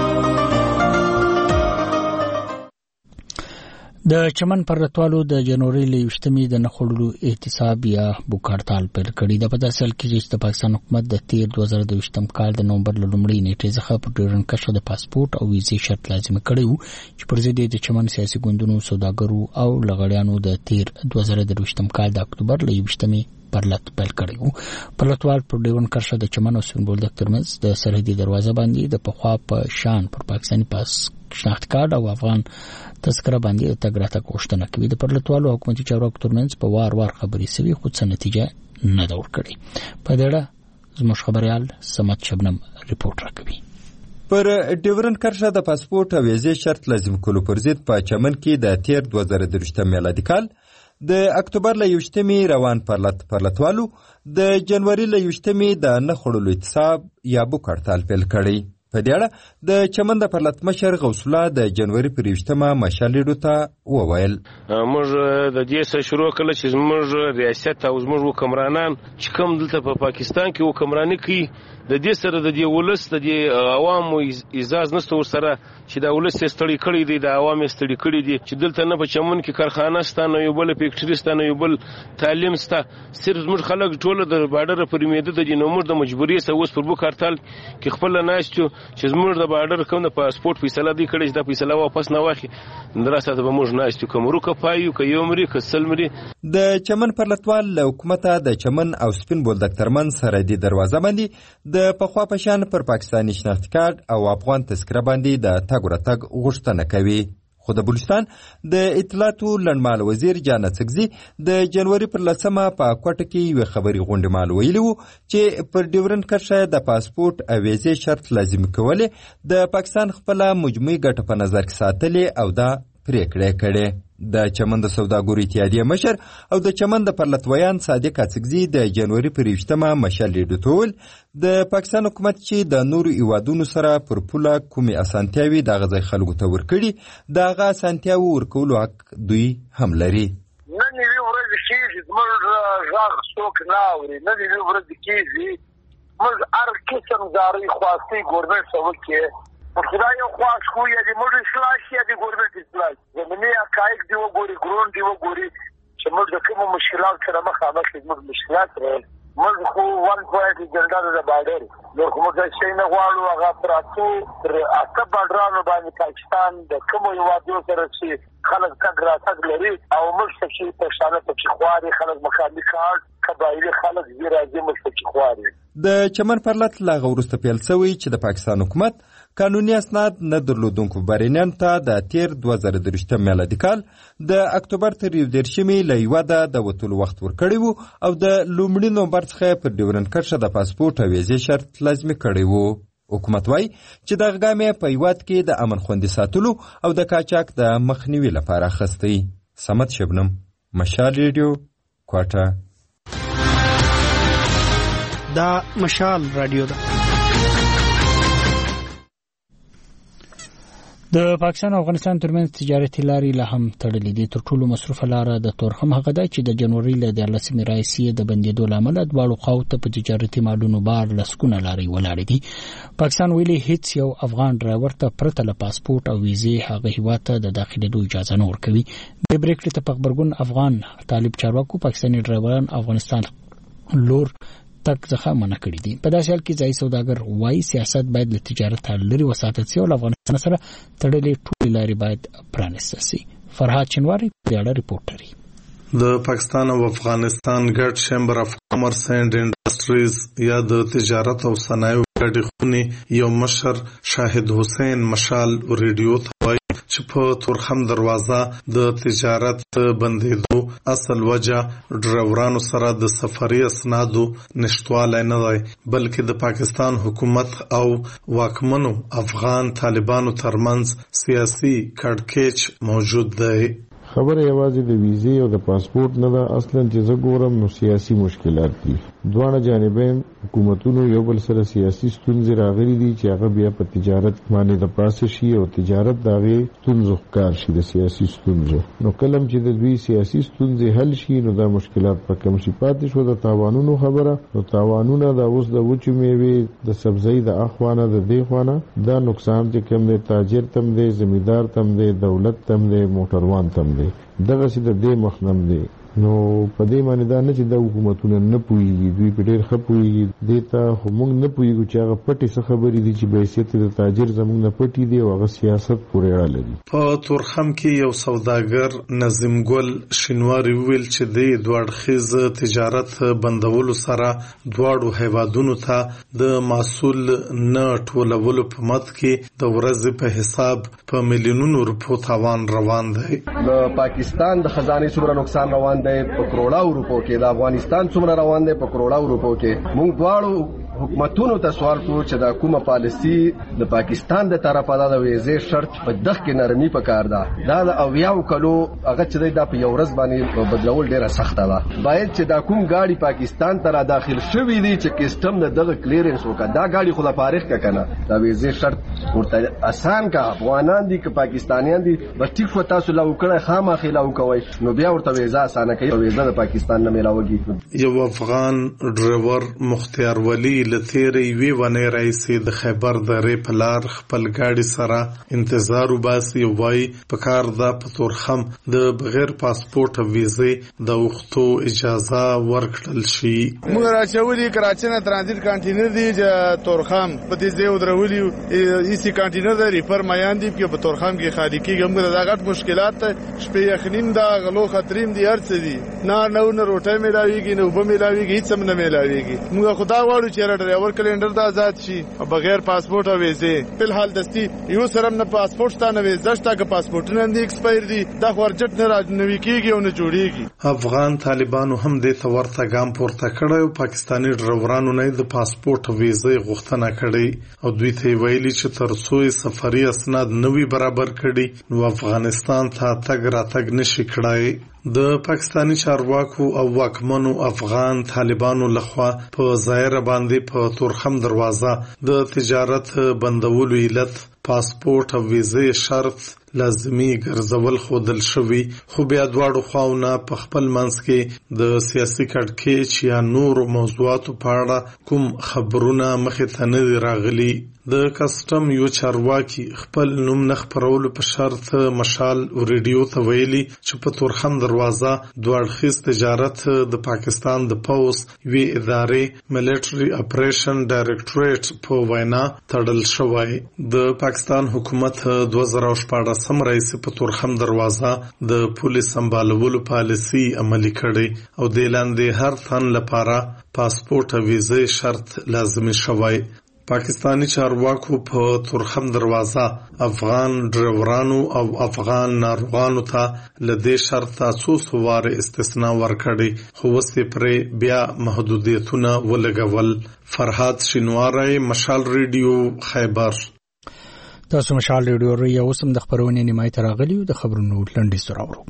د چمن پر راتوالو د جنوري له یوشتمې د نخړلو احتساب یا بوکارتال پر کړی د په داسل کې چې د پاکستان حکومت د تیر دوه زره دوه کال د نومبر لومړۍ نیټې څخه په ډیرن کښه د پاسپورت او ویزې شرط لازم کړی وو چې پر ضد د چمن سیاسي ګوندونو سوداګرو او لغړیانو د تیر دوه زره دوه کال د اکتوبر له یوشتمې پرلط پیل کړی وو. پرلطوال پر ډیرن کښه د چمن او سنبولدک ترمنځ د سرحدي دروازه باندې د پخوا په شان پر پاکستاني پاس شناخت کارت او افغان تذکره باندې تګ راتګ غوښتنه کوي. د پرلطوالو حکومتي چارواکو ترمنځ په وار وار خبرې سوي، خو څه نتیجه نه ده ورکړې. په دې اړه زموږ خبريال سمت شبنم ریپورت راکوي. پر ډیورن کرښه د پاسپورت او ویزې شرط لازم کولو پر ضد په چمن کې د تیر دوه زره درې میلادي کال د اکتوبر له یوشتمې روان پرلط پرلطوالو د جنوري له یوشتمې د نه خړلو احتساب یا بوکارتال پیل کړی. په دې اړه د چمن د پرلط مشر غوث الله د جنوري پر یوشتمه مشالېډو ته وویل موږ د دې سره شروع کړل چې موږ ریاست او موږ حکمرانان چې کوم دلته په پاکستان کې حکمرانی کوي د دې سره د دې ولس د دې عوامو اجازه نشته ورسره چې د ولس ستړي کړي دي، د عوامو ستړي کړي دي چې دلته نه په چمن کې کارخانه ستانه یو بل فیکټری ستانه یو بل تعلیم ستا صرف موږ خلک ټول د بارډر پر میده د نو موږ د مجبوری سره اوس پر بوکارتال کې خپل ناشته چې موږ د بارډر کوم د پاسپورت فیصله دی کړي چې د فیصله واپس نه واخی دراسته به موږ ناشته کوم روکه پایو کې یو مری کسل مری. د چمن پرلطوال له حکومت د چمن او سپین بولدک ترمن سره د دروازه باندې د پخوا پشان پر پاکستاني شناخت کارت او افغان تذکره باندې د تګ ورتګ غوښتنه کوي. خو د بلوچستان د اطلاعاتو لنډمال وزیر جان څګزي د جنوري پر لسمه په کوټه کې یو خبري غونډه مال ویلو چې پر ډیورن کرښه د پاسپورت او ویزې شرط لازم کوله د پاکستان خپل مجموعي ګټه په نظر کې ساتلې او دا پریکړه کړې. د چمن د سوداګرو اتحادیه مشر او د چمن د پرلطویان صادق څګزي د جنوري پر یوشتمه مشالېډو ټول د پاکستان حکومت چې د نورو ایوادونو سره پر پوله کومې اسانتیاوي د غځای خلکو ته ورکړي د هغه اسانتیاوو ورکولو حق دوی هم لري. نن یې ورځ کېږي زموږ غږ څوک نه اوري، نن یې ورځ کېږي موږ هر قسم زارۍ خواستې ګورنمنټ ته وکړي خدای یو خواست خو یا د موږ اصلاح شي یا د ګورنمنټ اصلاح زمینی حقایق دی وګوري ګرون دی وګوري چې موږ د کومو مشکلات سره مخامخ یو موږ مشکلات لرو. موږ خو وان پوینټ جنډر د بارډر نو کوم ځای شي نه غواړو هغه پراتو تر اته بارډرانو باندې پاکستان د کومو یوادو سره چې خلک تګ راتګ لري او موږ چې په شانه په خواري خلک مخامخ کار قبایلی خلک زیرا دې موږ چې خواري. د چمن پرلط لا غورسته پیل شوی چې د پاکستان حکومت قانوني اسناد نه درلودونکو بهرنیان ته د تیر دوه زره درویشتم میلادي کال د اکتوبر تر یو دېرشمې له هیواده د وتلو وخت ورکړی و او د لومړي نومبر څخه پر ډیورنډ کرښه د پاسپورټ او ویزې شرط لازمي کړی و. حکومت وایي چې دغه ګام یې په هیواد کې د امن خوندي ساتلو او د قاچاق د مخنیوي لپاره اخیستی. صمد شبنم، مشال ریډیو، کوټه. دا مشال رادیو ده. د پاکستان او افغانستان ترمنځ تجارتي لارې لا هم تړلې دي. تر ټولو مصروفه لاره د تورخم هغه ده چې د جنوري له دیارلسمې راهیسې د بندېدو له امله دواړو خواو ته په تجارتي مالونو بار لسګونه لارې ولاړې دي. پاکستان ویلي هیڅ یو افغان ډرایور ته پرته له پاسپورټ او ویزې هغه هیواد ته د داخلېدو اجازه نه ورکوي. د پرېکړې ته په غبرګون افغان طالب چارواکو پاکستاني ډرایوران افغانستان لور تک ځخه منع کړی دي. په داسې حال کې ځای سوداګر وایي سیاست باید له تجارت لرې وساتل شي او افغانستان سره تړلې ټولې لارې باید پرانیستل شي. فرهاد چنواری په اړه ریپورټ لري. د پاکستان او افغانستان ګډ چیمبر اف کامرس اینڈ انډسټریز یا د تجارت او صنایعو ګډې خونې یو مشر شاهد حسین مشال ریډیو ته وایي چې په تورخم دروازه د تجارت بندېدو اصل وجه ډرایورانو سره د سفري اسنادو نشتوالی نه دی بلکې د پاکستان حکومت او واکمنو افغان طالبانو ترمنځ سیاسي کړکېچ موجود دی. خبره یوازې د ویزې او د پاسپورت نه ده، اصلا چې زه ګورم نو سیاسي مشکلات دي. دواړه جانبین حکومتونو یو بل سره سیاسي ستونزې راغلي دي چې هغه بیا په تجارت باندې د پاسه شي او تجارت د هغې ستونزو ښکار شي د سیاسي ستونزو. نو کله چې د دوی سیاسي ستونزې حل شي نو دا مشکلات په کم شي. پاتې شو د تاوانونو خبره، نو تاوانونه د اوس د وچو میوې د سبزۍ د اخوانه د دې خوانه دا نقصان چې کم دی تاجر تم دی، زمیندار تم دی، دولت تم دی، موټروان تم دی، دغه چې د دې مخنم دی. نو په دې باندې دا نه چې د حکومتونو نه پوهېږي، دوی په ډېر ښه پوهېږي. دې ته خو موږ نه پوهېږو چې هغه پټې څه خبرې دي چې بحیثیت د تاجر زموږ نه پټې دي او هغه سیاست پورې اړه لري. په تورخم کې یو سوداګر نظیم ګل شینواري وویل چې د دواړخیز تجارت بندولو سره دواړو هیوادونو ته د محصول نه ټولولو په مد کې د ورځې په حساب په میلیونونو روپو تاوان روان دی. د پاکستان د خزانه څومره نقصان روان دی په کروڑاو روپو کې، د افغانستان څومره روان دی په کروڑاو روپو کې. موږ دواړو حکومتونو ته سوال کوو چې دا کومه پالیسی د پاکستان د طرفه ده د ویزې شرط په دغه کې نرمي پکار ده. دا د اویاو کلو هغه چې دی دا په یو ورځ باندې بدلول ډیره سخته ده. باید چې دا کوم ګاډي پاکستان ته را داخل شوي دي چې کسټم د دغه کلیرنس وکړه، دا ګاډي خو د فارغ کا کنه دا ویزې شرط ورته آسان کا. افغانان دي که پاکستانیان دي بس ټیک خو تاسو لا وکړه خامخې لا وکوي نو بیا ورته ویزه اسانه کوي. ویزه د پاکستان نه ملاوږي. یو افغان ډرایور مختیار ولی لتیرې وی ونه رئیس د خیبر درې په لار خپل ګاډي سره انتظار وباسي وای په کار د پتورخم د بغیر پاسپورت او ویزې د وختو اجازه ورکړل شي. موږ راچولي کراچۍ نه ترانزیت کانټینر دی چې تورخم په دې ځای ودرولي ایسی کانټینر د ریفر میان دی په تورخم کې خالي کېږي. موږ دا غټ مشکلات شپې یخنین دا غلو خطرین دی هرڅ دي نه نو نه روټه ملاويږي نه وب ملاويږي هیڅ هم نه ملاويږي. موږ خدا غواړو چې ډرایور کلندر د آزاد شي بغیر پاسپورت او ویزې. په حال دستی یو سره نه پاسپورت ته نه ویزه شته که پاسپورتونه نه ایکسپایر دي دا ورجټ نه راځنوي کیږي او نه جوړیږي. افغان طالبانو هم د تورته ګام پورته کړی او پاکستاني ډرایورانو نه د پاسپورت او ویزې غوښتنه کړې او دوی ته ویلي چې تر څو سفري اسناد نوي برابر کړي نو افغانستان ته تګ راتګ نشي کړای. د پاکستاني چارواکو او واکمنو افغان طالبانو لخوا په ظاهر باندې په تورخم دروازه د تجارت بندولو علت پاسپورت او ویزې شرط لازمي ګرځول خودل شوی، خو بیا دواړو خواونه په خپل منځ کې د سیاسي کړکېچ یا نور موضوعاتو په اړه کوم خبرونه مخې ته نه راغلي. د کسټم یو چارواکي خپل نوم نه خپرولو په شرط مشال ریډیو ته ویلي چې په تورخم دروازه دوړخیز تجارت د پاکستان د پوز وی ادارې ملټري اپریشن ډایریکټریټ په وینا تړل شوی. د پاکستان حکومت دوه زره شپږ سم رئیس په تورخم دروازه د پولیس سمبالولو پالیسی عملي کړي او د لاندې هر تن لپاره پاسپورت او ویزې شرط لازمي شوی. پاکستانی چارواکو په تورخم دروازه افغان ډرایورانو او افغان ناروغانو ته له دې شرطه څو سواره استثنا ورکړي خو وسې پرې بیا محدودیتونه ولګول. فرهاد شینواری، مشال ریډیو، خیبر. تاسو مشال ریډیو ری اوسم د خبرونې نیمای ته راغلیو. د خبرونو لنډیز راوړو.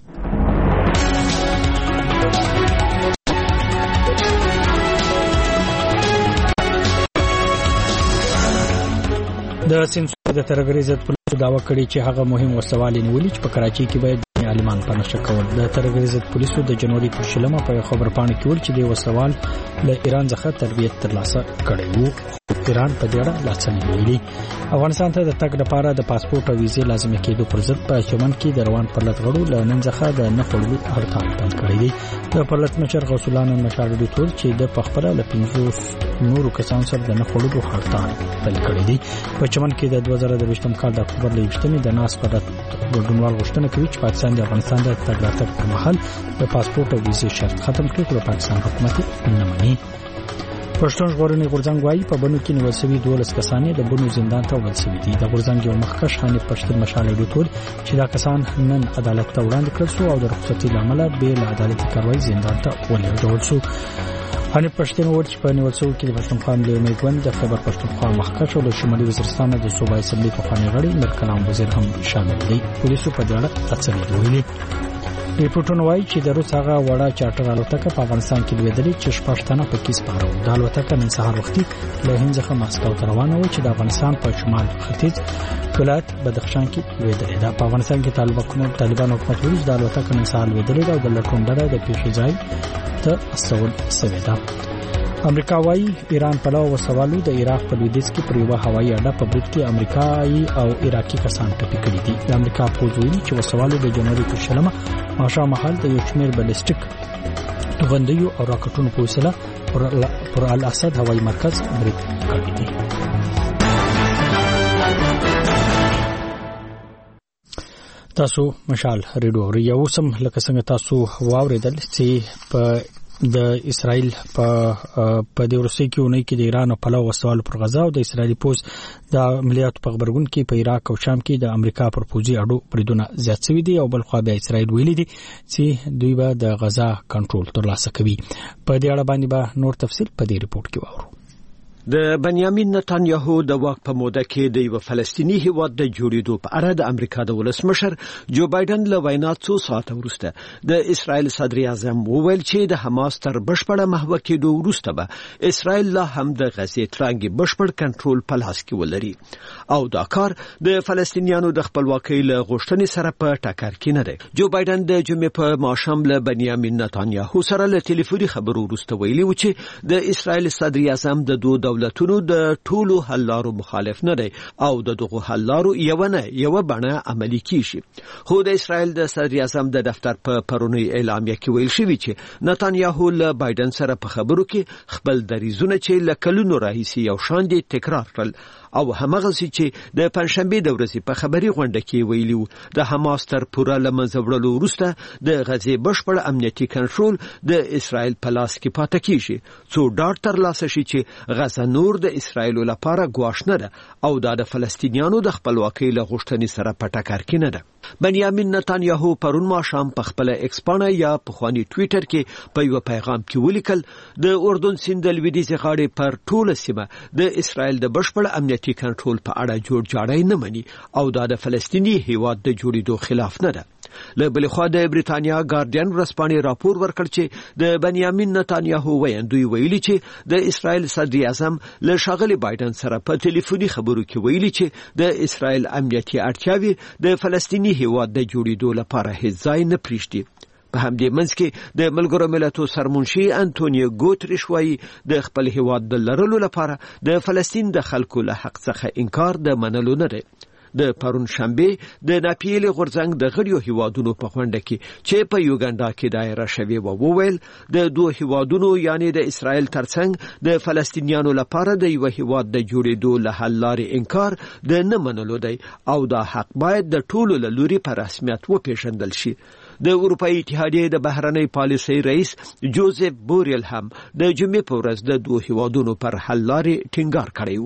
د سیمسو د ترګری ضد پولیسو داوا کړې چې هغه مهم وسوال نیولې چې په کراچۍ کې باید عالمان په نشه کول. د ترګری ضد پولیسو د جنوري پر شلمه په خبر پاڼه کې ول چې د وسوال له ایران څخه تربیت ترلاسه کړی وو. ایران په دې اړه لاڅنې ویلي. افغانستان ته د تګ لپاره د پاسپورت او ویزې لازمي کېدو پر ضد په چمن کې د روان پرلط غړو له نن څخه د نه خړلو هړتال پیل کړی دی. د پرلط مشر غوث الله نن مشاهده ټول چې د پخپله له پنځوس نورو کسانو سره د نه خړلو هړتال پیل کړی دی. په چمن کې د دوه زره دوه کال د اکتوبر له یوشتمې د ناس پر ګډونوال غوښتنه کوي چې پاکستان د افغانستان د تګ راتګ پر مهال د پاسپورت او ویزې شرط ختم کړي خو د پاکستان حکومت نه مني. پښتون ژغورنې غورځنګ وايي په بنو کې نیول شوي دولس کسان د بنو زندان ته وړل شوي دي. د غورځنګ یو مخکښ حنیف پښتون مشال ډوټول چې دا کسان نن عدالت ته وړاندې کړل شو او د رخصتي لامل به له عدالتي کاروایی زندان ته ولېږدول شو. حنیف پښتون وویل چې په نیول شوو کې د پښتونخوا ملي میګوند د خبر پښتونخوا مخکښ او د شمالي وزیرستان د صوبایي اسمبلي پخوانی غړي میر کلام وزیر هم شامل دي. پولیسو په دې اړه هڅې ویلي. ریپورتونه وایي چې د روس هغه وړه چارټر الوتکه په افغانستان کې لوېدلې چې شپږ تنه پکې سپاره وو. د الوتکه نن سهار وختي له هند څخه ماسکو ته روانه وه چې د افغانستان په شمال ختیځ ولایت بدخشان کې لوېدلې ده. په افغانستان کې طالبان حکومت وایي چې د الوتکه نن سهار لوېدلې ده او د لټون ډله د پیښې ځای ته استول شوې ده. امریکا وايي ایران په لور وسوالو د عراق په لویدیځ کې پر یوه هوایي اډه په بوت کې امریکایي او عراقي کسان ټپي کړي دي. د امریکا پوځ ویلي چې وسوالو د جنوري پر شلمه ماښام مهال د یو شمېر بلیسټیک توغندیو او راکټونو په وسیله پر الاسد هوایي مرکز برید کړی دی. تاسو مشال ریډیو ریو سم لکه څنګه تاسو واوریدل چې په د اسرائیل په په د روسي کې ونې کې د ایران په لور وسوال پر غزا او د اسرائیلي پوز د عملیاتو په خبرګون کې په عراق او شام کې د امریکا پر پوزي اډو بریدونه زیات شوي دي او بل خو بیا اسرائیل ویلي دي چې دوی به د غزا کنټرول ترلاسه کوي. په دې اړه باندې به نور تفصیل په دې ریپورت کې واورو. د بنیامین نتانیاهو د واک په موده کې د یو فلسطینی هیواد د جوړېدو په اړه د امریکا د ولسمشر جو بایدن له وینا څو ساعته وروسته د اسرائیل صدر اعظم وویل چې د حماس تر بشپړه محو کېدو وروسته به اسرائیل لا هم د غزې ترانګي بشپړ کنټرول په لاس کې ولري او دا کار د فلسطینیانو د خپلواکۍ له غوښتنې سره په ټکر کې نه دی. جو بایدن د جمعې په ماښام له بنیامین نتانیاهو سره له ټلیفوني خبرو وروسته ویلي و چې د اسرائیل صدر اعظم د دوه دولتونو د ټولو حل لارو مخالف نه دی او د دغه حل لارو یو نه یو بڼه عملي کیږي. خو د اسرائیل د صدر اعظم د دفتر په پرونی اعلامیه کې ویل شوی چې نتانیاهو له بایدن سره په خبرو کې خپل دریزونه چې له کلونو راهیسي یو شان دي تکرار کړل او همغه چې د پنځشنبه د ورځې په خبري غونډه کې ویلو د حماس تر پوره لمنځه وړلو وروسته د غزې بشپړ امنیتي کنټرول د اسرائیل په لاس کې پاتې کیږي څو ډاټ تر لاسه شي چې غزه نور د اسرائیل لپاره ګواښ نه ده او د فلسطینیانو د خپلواکۍ له غوښتنې سره په ټکر کې نه ده. بنیامین نتانیاهو پرون ماښام په خپل ایکس پاڼه یا په خواني ټوئیټر کې په یو پیغام کې ولیکل د اردن سیند د لویدیځ غاړې پر ټوله سیمه د اسرائیل د بشپړ امنیتي کنټرول په اړه جوړ جاړی نه مني او دا د فلسطینی هیواد د جوړېدو خلاف نه ده. له بل خوا د بریتانیا ګارډین ورځپاڼې راپور ورکړ چې د بنیامین نتانیاهو ویاندوی ویلي چې د اسرائیل صدر اعظم له ښاغلي بایدن سره په ټلیفوني خبرو کې ویلي چې د اسرائیل امنیتي اړتیاوې د فلسطینی هیواد د جوړېدو لپاره هیڅ ځای نه پریږدي. په همدې منځ کې د ملګرو ملتونو سرمنشي انټونیو ګوتریش وايي د خپل هیواد د لرلو لپاره د فلسطین د خلکو له حق څخه انکار د منلو نه دی. د پرون شنبه د ناپیل غورځنګ د غړیو هیوادونو په غونډه کې چې په یوګاندا کې دایره شوی و وویل د دوه هیوادونو یعنی د اسرائیل ترڅنګ د فلسطینیانو لپاره د یو هیواد د جوړېدو له حل لارې انکار د نه منلو دی او دا حق باید د ټولو له لوري په رسمیت وپېژندل شي. د اروپאי اتحادیې د بهرنۍ پالیسۍ رئیس جوزف بوریل هم د جمعې په ورځ د دوه هیوادونو پر حل لارې ټینګار کړی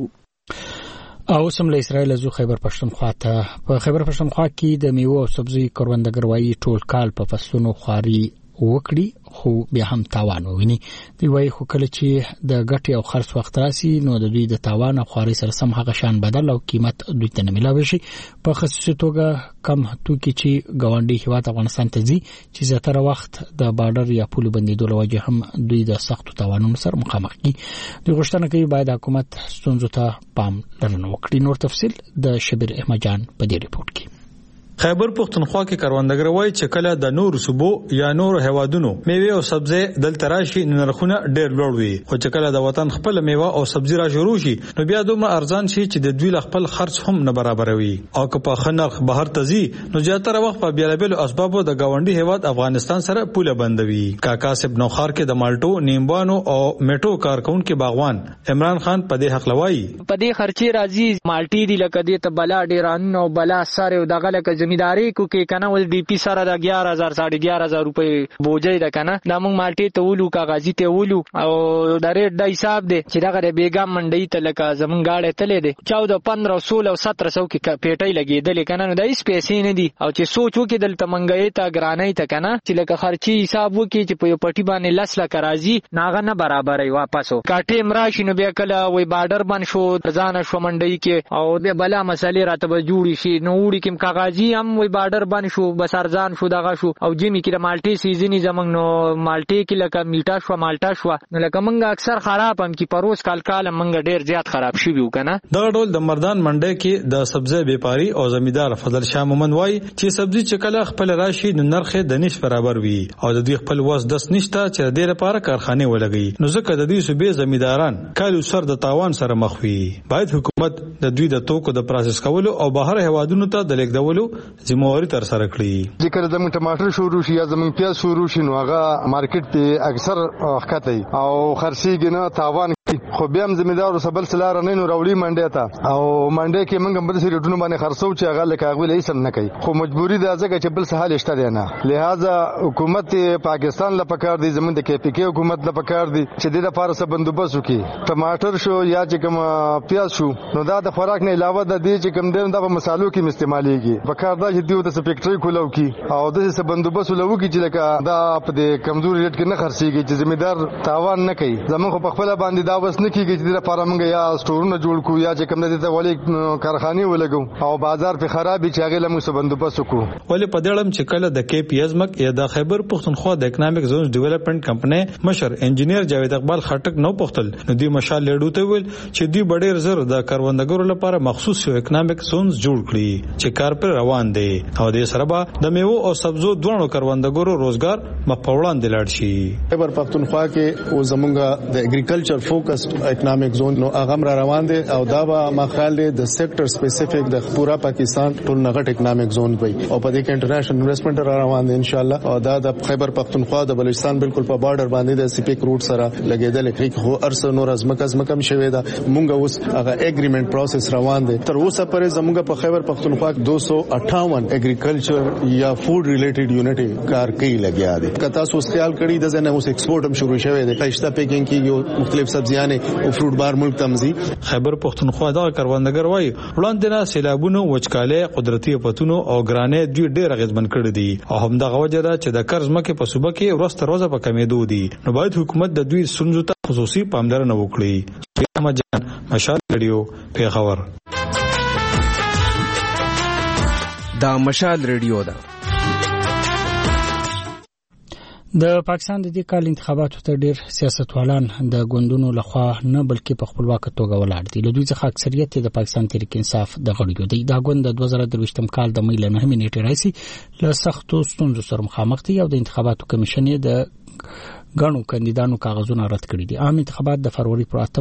و. او سم له اسرائیل زو خیبر پښتونخوا ته په خیبر پښتونخوا کې د میوه او سبزی کروندګروي ټول کال په فصلونو خواري وکړي خو بیا هم تاوان وویني. دی وايي خو کله چې د ګټې او خرڅ وخت راسي نو د دوی د تاوان او خواري سره سم هغه شان بدل او قیمت دوی ته نه ملاوي شي. په خصوصي توګه کم توکي چې ګاونډي هیواد افغانستان ته ځي چې زیاتره وخت د بارډر یا پولو بندیدو له وجې هم دوی د سختو تاوانونو سره مخامخ دي. دوی غوښتنه کوي باید حکومت ستونزو ته پام لرنه وکړي. نور تفصیل د شبیر احمد جان په دې ریپورت کې. خیبر پښتونخوا کې کروندګروي چې کله د نور صوبو یا نور هوادونو میوه او سبزی دلته راشي نرخونه ډېر لوړ وي خو چې کله د وطن خپل میوه او سبزی را شروع شي نو بیا دومره ارزان شي چې د دوی خپل خرڅ هم نه برابروي او که په خنرخ بهر تزي نو زیاتره وخت په بیلابل اسبابو د گاونډي هواد افغانستان سره پوله بندوي. کاکا سب نوخار کې د مالټو نیمبانو او میټو کارکونکو باغوان عمران خان په دې حق لوي په دې خرچي راځي مالټي دی لکه دې ته بلا ډیران نو بلا سره دغه لکه زمینداری کو کې کنه ول ډي پی سره د اګیار هزار ساڑھے اګیار هزار روپے بوجي ده کنه دا موږ مالټي ته ولو کاغذي ته ولو او د ریټ د حساب دی چې دغه بیګام منډي ته لکه زمون گاډه تلې دي چودہ پندرہ سولہ او سترہ سو کې پیټي لګیدل کنه نو د هیڅ پیسې نه دي او چې سوچو کې دلته منګي ته ګرانای ته کنه چې لکه خرچي حساب وکي چې په پټي باندې لس لک راځي ناغه نه برابرې واپسو کاټه امراشي نو بیا کله وای بارډر باندې شو ځان شو منډي کې او د بلا مسالې راته جوړی شي نو وړي کوم کاغذي هم وای بارډر باندې شو بس ارزان شو دغه شو او جمی کې د مالټي سیزنی زمنګ نو مالټي کې لکه میټا شو مالټا شو نو لکه منګه اکثر خراب هم کې پروس کال کال منګه ډیر زیات خراب شي ویو کنه. دغه ډول د مردان منډي کې د سبزی بیپاری او زمیندار فضل شاه مومن وای چې سبزی چې کله خپل راشي نو نرخ د نش برابر وي او د دوی خپل واس دس نشته چې د لپاره کارخانه ولګي نو ځکه د دې صوبې زمینداران کالو سر د تاوان سره مخ وي. باید حکومت د دوی د توکو د پروسس کولو او بهر هوادونو ته د لیږدولو ذمہواری تر سره کړی. ذکر زمون ټماټر شروع شي یا زمون پیاز شروع شي نو هغه مارکیټ ته اکثر وخته او خرڅيږي نه تاوان خو بیا هم زمیندار سبل سلار نه نو راوړي منډه ته او منډه کې موږ بل سری ډونه باندې خرڅو چې هغه لکه هغه لې سم نه کوي خو مجبوری ده ځکه چې بل سهال شته دی نه لہذا حکومت پاکستان لا پکار دی زمون د کې پی کې حکومت لا پکار دی چې د لپاره سم بندوبست وکړي. ټماټر شو یا چې کوم پیاز شو نو دا د خوراک نه علاوه د دې چې کوم دین د مصالحو کې استعماليږي پکار دا چې دیو د فیکټری کولو کې او د څه بندوبست لوګي چې لکه دا په دې کمزوري ریټ کې نه خرڅيږي چې زمیندار تاوان نه کوي. زمون خو په خپل باندې دا وس نه کیږي چې د لپاره موږ یا سټورونه جوړ کو یا چې کوم د دې ولې کارخانه ولګو او بازار په خرابې چې هغه لمو څه بندوبست وکړو. ولې په دې لم چې کله د کې پی ازمک یا د خیبر پښتونخوا د اکونومیک زونز ډیولپمنٹ کمپنی مشر انجینیر جاوید اقبال خټک نو پختل نو دی مشال لیډو ته ویل چې دی بډیر زر د کاروندګرو لپاره مخصوص یو اکونومیک زونز جوړ کړي چې کار پر روان دي او د سره به د میوه او سبزو دوه کاروندګرو روزګار مپوړان دلړ شي. خیبر پښتونخوا کې او زمونږه د اګریکلچر فوکسډ اکونومیک زون نو هغه را روان دي او دا به مخال د سېکټر سپیسیفیک د پورا پاکستان ټول نغټ اکونومیک زون وي او په دې کې انټرنیشنل انویسټمنټ را روان دي ان شاء الله او دا د خیبر پښتونخوا د بلوچستان بالکل په بارډر باندې د سپیک روټ سره لګیدل کې خو ارسه نور ازمک ازمک هم شوی دا مونږ اوس هغه اګریمنت پروسس روان دي تر اوسه پرې زمونږ په خیبر پښتونخوا کې دو سو اٹھاون اګریکلچر یا فوډ ریلیټډ یونټ کار کوي لګیا دي کته اوس خیال کړی د زنه اوس ایکسپورټ هم شروع شوی دی پښتا پیکینګ کیږي مختلف سبزیانه او فروټ بار ملک تمزي. خیبر پښتونخوا دا کاروندګر وای وړاندې نه سیلابونو وچکاله قدرتي پتونو او ګرانه دوی ډېر غزمن کړی دي او هم دا غوجه ده چې د قرض مکه په صوبه کې ورسته روزه په کمیدو دي نو باید حکومت د دوی سنجو ته خصوصي پاملرنه وکړي. احمد جان مشال ریډیو پیښور. دا مشال ریډیو ده. د پاکستان د دې کال انتخاباتو ته ډېر سیاستوالان د ګوندونو لخوا نه بلکې په خپلواک توګه ولاړ دي. له دوی څخه اکثریت د پاکستان تحریک انصاف د غړیو دی. دا ګوند د دوه زره درویشتم کال د مې له نهمې نیټې راځي له سختو ستونزو سره مخامخ دی او د انتخاباتو کمیشن د غنو کاندیدانو کاغذونه رد کړي دي. عام انتخابات د فروری پر اتمه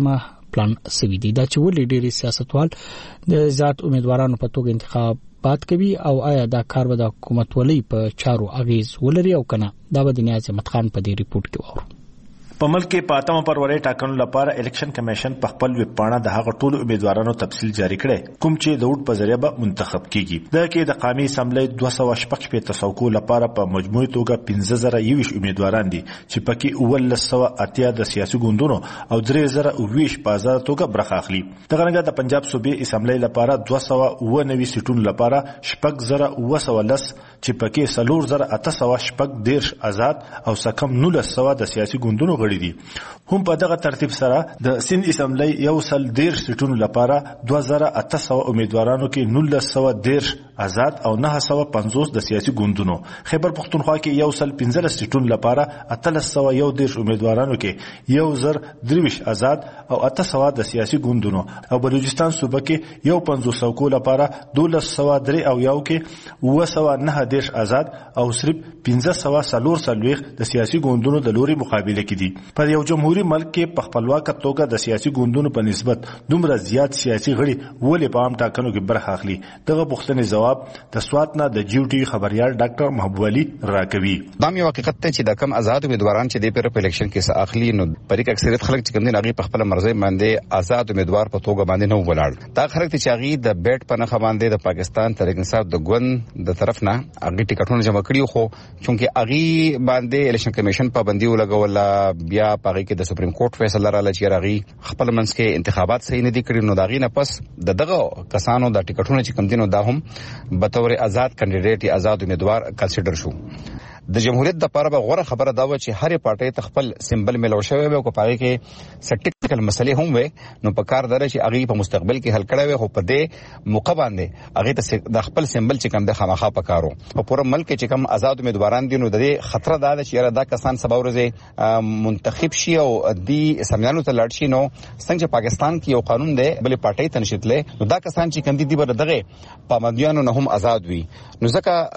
پلان سوي دي. دا چې ولې ډېری سیاستوال د ذات امیدوارانو په توګه انتخابات کوي او آیا دا کار به د حکومتولۍ په چارو اغیز ولري او کنه. دا به د نیاز احمد خان په دې ریپورت کې وورو. په ملک کې په اتمه فروری ټاکنو لپاره الیکشن کمیشن په خپل ویب پاڼه د هغه ټولو امیدوارانو تفصیل جاری کړي کوم چې د ووټ په ذریعہ به منتخب کیږي. دا کې د قومي اسمبلی دوه سوه شپږ شپېته څوکو لپاره په مجموعي توګه پنځه زره یوویشت امیدواران دي چې پکې اوولس سوه اتیا د سیاسي ګوندونو او درې زره اوویشت په ازاده توګه برخه اخلي. دغه رنګه د پنجاب صوبې اسمبلی لپاره دوه سوه اووه نوي سیټونو لپاره شپږ زره اووه سوه لس چې پکې څلور زره اته سوه شپږ دېرش آزاد او څه کم نولس سوه د سیاسي ګوندونو غړي دي. هم په دغه ترتیب سره د سند اسمبلی یو سل دېرش سیټونو لپاره دوه زره اته سوه امیدوارانو کې نولس سوه دېرش آزاد او نه سوه پنځوس د سیاسي ګوندونو. خیبر پښتونخوا کې یو سل پنځلس سیټونو لپاره اتلس سوه یو دېرش امیدوارانو کې یو زر درویشت آزاد او اته سوه د سیاسي ګوندونو او بلوچستان صوبه کې یو پنځوس څوکو لپاره دولس سوه درې او یو کې اووه سوه نه دېرش آزاد او صرف پنځه سوه څلور څلوېښت د سیاسي ګوندونو د لوري مقابله کې دي. په یو جمهوریت ملک کې په خپلواکه توګه د سیاسي ګوندونو په نسبت دومره زیات سیاسي غړي ولې په عام ټاکنو کې برخه اخلي؟ دغه پوښتنې جواب د سوات نه د جیو ټي خبريال ډاکټر محبوب علي راکوي. دا یو حقیقت دی چې د کم آزاد امیدواران چې د پر په الیکشن کې څه اخلي نو پرې اکثریت خلک چې کوم دي هغه په خپل مرزي باندې آزاد امیدوار په توګه باندې نه ولاړ. دا خلک چې هغه د بیٹ په نخ باندې د پاکستان تحریک انصاف د ګوند د طرف نه هغه ټیکټونه جمع کړي خو چونکه هغه باندې الیکشن کمیشن پابندي ولګوله بیا پاره کې د سپریم کورټ فیصله را لچې راغی خپل منځ کې انتخابات صحیح نه دي کړی نو داغې نه پس د دغه کسانو د ټیکټونو چې کم دي نو دا هم به تور آزاد کینډیډیټ آزاد امیدوار کنسیډر شو. د جمهوریت د لپاره به غوړه خبره دا و چې هرې پارټۍ ته خپل سمبل ملو شوی وي او په هغې کې څه ټیکنیکل مسلې هم وي نو په کار دا چې هغې په مستقبل کې حل کړی وي خو په دې موقع باندې هغې ته د خپل سمبل چې کوم دی خامخا په کار و. په پوره ملک کې چې کوم آزاد امیدواران دي نو د دې خطره دا ده چې یاره دا کسان سبا ورځې منتخب شي او دې سمیانو ته لاړ شي نو څنګه چې پاکستان کې یو قانون دی بلې پارټۍ ته نشتلی نو دا کسان چې کوم دي دي به دغه پابندیانو نه هم آزاد وي نو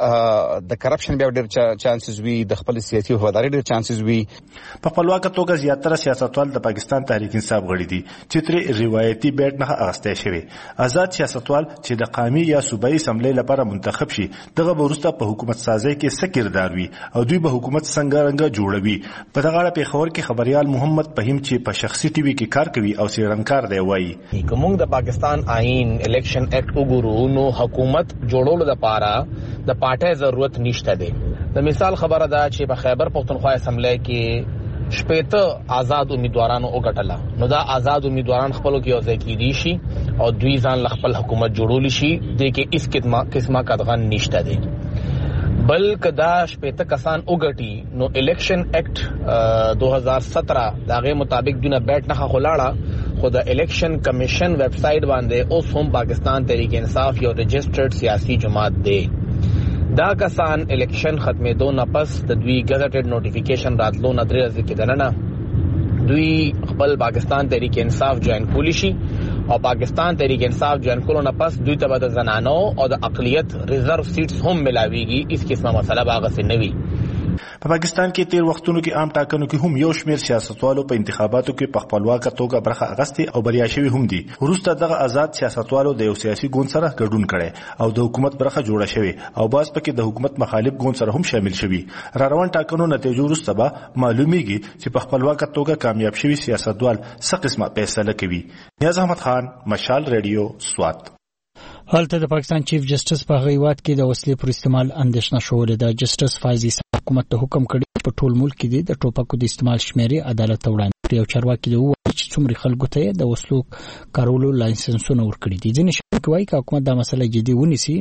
ځکه د کرپشن بیا ډېر چانسز وي د خپل سیاسي هواداري ډېر چانسز وي. په خپلواکه توګه زیاتره سیاستوال د پاکستان تحریک انصاف غړي دي چې ترې روایتي بیټ نه اخیستی شوی. آزاد سیاستوال چې د قومي یا صوبایي اسمبلی لپاره منتخب شي دغه به وروسته په حکومت سازۍ کې څه کردار وي او دوی به حکومت څنګه رنګه جوړوي. په دغه اړه پېښور کې خبريال محمد فهیم چې په شخصي ټي وي کې کار کوي او څېړنکار دی وایي که موږ د پاکستان آئین الیکشن اکټ وګورو نو حکومت جوړولو لپاره د پارټۍ ضرورت نشته دی. د مثال خبره ده چې په خیبر پښتونخوا اسمبلی کې شپېته آزاد امیدوارانو وګټله نو دا آزاد امیدواران خپلو کې یو ځای کیدی شي او دوی ځان له خپل حکومت جوړولی شي دې کې هیڅ قسمه قدغن نشته دی. بلکې دا شپېته کسان وګټي نو الیکشن اکټ دو هزار سترہ د هغې مطابق دونه بیټ نښه خو لاړه خو د الیکشن کمیشن ویب سایټ باندې اوس هم پاکستان تحریک انصاف یو رجسټرډ سیاسي جماعت دی. دا کسان الیکشن ختمېدو نه پس د دوی ګزټډ نوټیفیکیشن راتلو نه درې ورځې کې دننه دوی خپل پاکستان تحریک انصاف جوین کولی شي او پاکستان تحریک انصاف جوین کولو نه پس دوی ته به د زنانو او د اقلیت ریزرو سیټس هم ملاویږي. هیڅ قسمه مسله به هغسې نه وي. په پاکستان کې تیر وختونو کې عام ټاکنو کې هم یو شمېر سیاستوالو په انتخاباتو کې په خپلواکه توګه برخه اخیستې او بریا شوي هم دي. وروسته دغه آزاد سیاستوالو د یو سیاسي ګوند سره ګډون کړی او د حکومت برخه جوړه شوې او باز پکې د حکومت مخالف ګوند سره هم شامل شوي. را روان ټاکنو نتیجو وروسته به معلومیږي چې په خپلواکه توګه کامیاب شوي سیاستوال څه قسمه فیصله کوي. نیاز احمد خان، مشال ریډیو، سوات. هلته د پاکستان چیف جسټس په غیوات کې د وسلې پر استعمال اندېښنه شولې ده. جسټس فایزي حکومت ته حکم کړی په ټول ملک کې د ټوپکو د استعمال شمیرې عدالت ته وړاندې کړي او چارواکي د وویل چې څومره خلکو ته د وسلو کارولو لایسنسونه ورکړي دي. ځینې شریک وایي چې حکومت دا مسله جدي ونیسي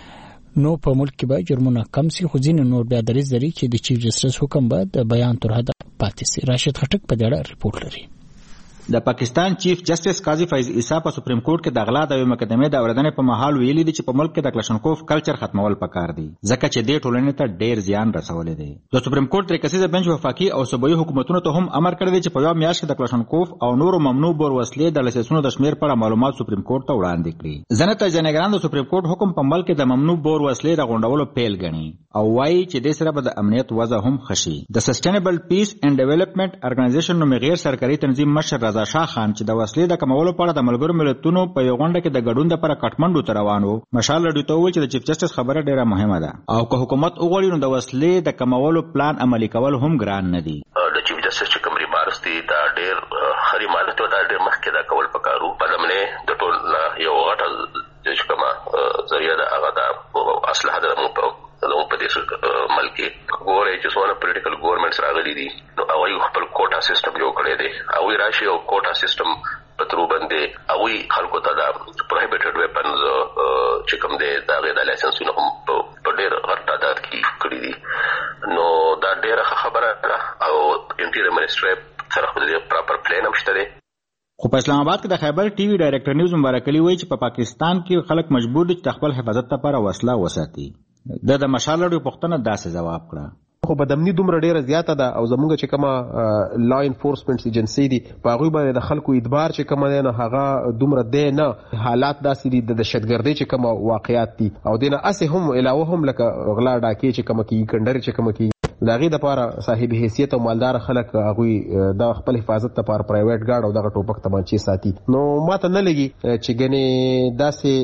نو په ملک کې به جرمونه کم سي خو ځینې نور بیا دریځ لري چې د چیف جسټس حکم به د بیان تر حده پاتې سي. راشد خټک په دې اړه ریپورت لري. د پاکستان چیف جسټس قاضي فیض عیسی په سپریم کورټ کې د غلا د مقدمې د اوریدنې په مهال ویلي دي چې په ملک کې د کلاشنکوف کلچر ختمول پکار دي ځکه چې د ټولنې ته ډېر زیان رسولی دی. د سپریم کورټ درې کسیزه بنچ وفاقي او صوبایي حکومتونو ته هم امر کړی دی چې په یو میاشت کې د کلاشنکوف او نورو ممنوع بور وسلې د لایسنسونو د شمیر په اړه معلومات سپریم کورټ ته وړاندې کړي. ځینې تجزیه‌نګاران د سپریم کورټ حکم په ملک کې د ممنوع بور وسلې د غونډولو پیل ګڼي او وایي چې د سره به د امنیت وضع هم ښه شي. د سسټینبل پیس اینډ ډیولپمنٹ ارګنایزیشن نومي غیر سرکاري تنظیم مشر رضا شاه خان چې د وسلې د کمولو په اړه د ملګرو ملتونو په یو غونډه کې د ګډون لپاره کټمنډو ته روان و، مشال راډیو ته وویل چې د چیف جسټس خبره ډیره مهمه ده او که حکومت وغواړي نو د وسلې د کمولو پلان عملي کول هم ګران نه دي. د چیف جسټس چې کوم ریمارکس دي دا ډیر خریمانه ته دا ډیر مخکې دا کول پکارو په لمنه د ټول یو غټه چې کومه ذریعہ د هغه د اصله د مو په دغه په دې ملک ګورې چې څونه پولیټیکل ګورنمنټس راغلي دي نو هغوی خپل کوټا سیستم جوړ کړی دی، هغوی راشي او کوټا سیستم په ترو باندې هغوی خلکو ته د پروهیبټډ ویپنز چې کوم دی د هغې د لایسنسونه هم په ډېر غټ تعداد کې کړي دي. نو دا ډېره خبره ده او انټیریر منسټري سره خپل پراپر پلان هم شته دی. خو په اسلام آباد کې د خیبر ټي وي ډایریکټر نیوز مبارک علي وایي چې په پاکستان کې خلک مجبور دي چې خپل حفاظت لپاره وسله وساتي. د د مشال راډیو پوښتنه داسې جواب کړه خو بدامني دومره ډیره زیاته ده او زمونږ چې کومه لا انفورسمنت ایجنسی دي په هغوی باندې د خلکو اعتبار چې کومه دی نو هغه دومره دی نه، حالات داسې دي د دهشتګردۍ چې کومه واقعیات دي او دې نه هسې هم علاوه هم لکه غلا ډاکې چې کومه کېږي کنډرې چې کومه کېږي د هغې دپاره صاحب حیثیت او مالدار خلک هغوی د خپل حفاظت دپاره پرایویټ ګارډ او دغه ټوپک تمانچې ساتي. نو ماته نه لګي چې ګنې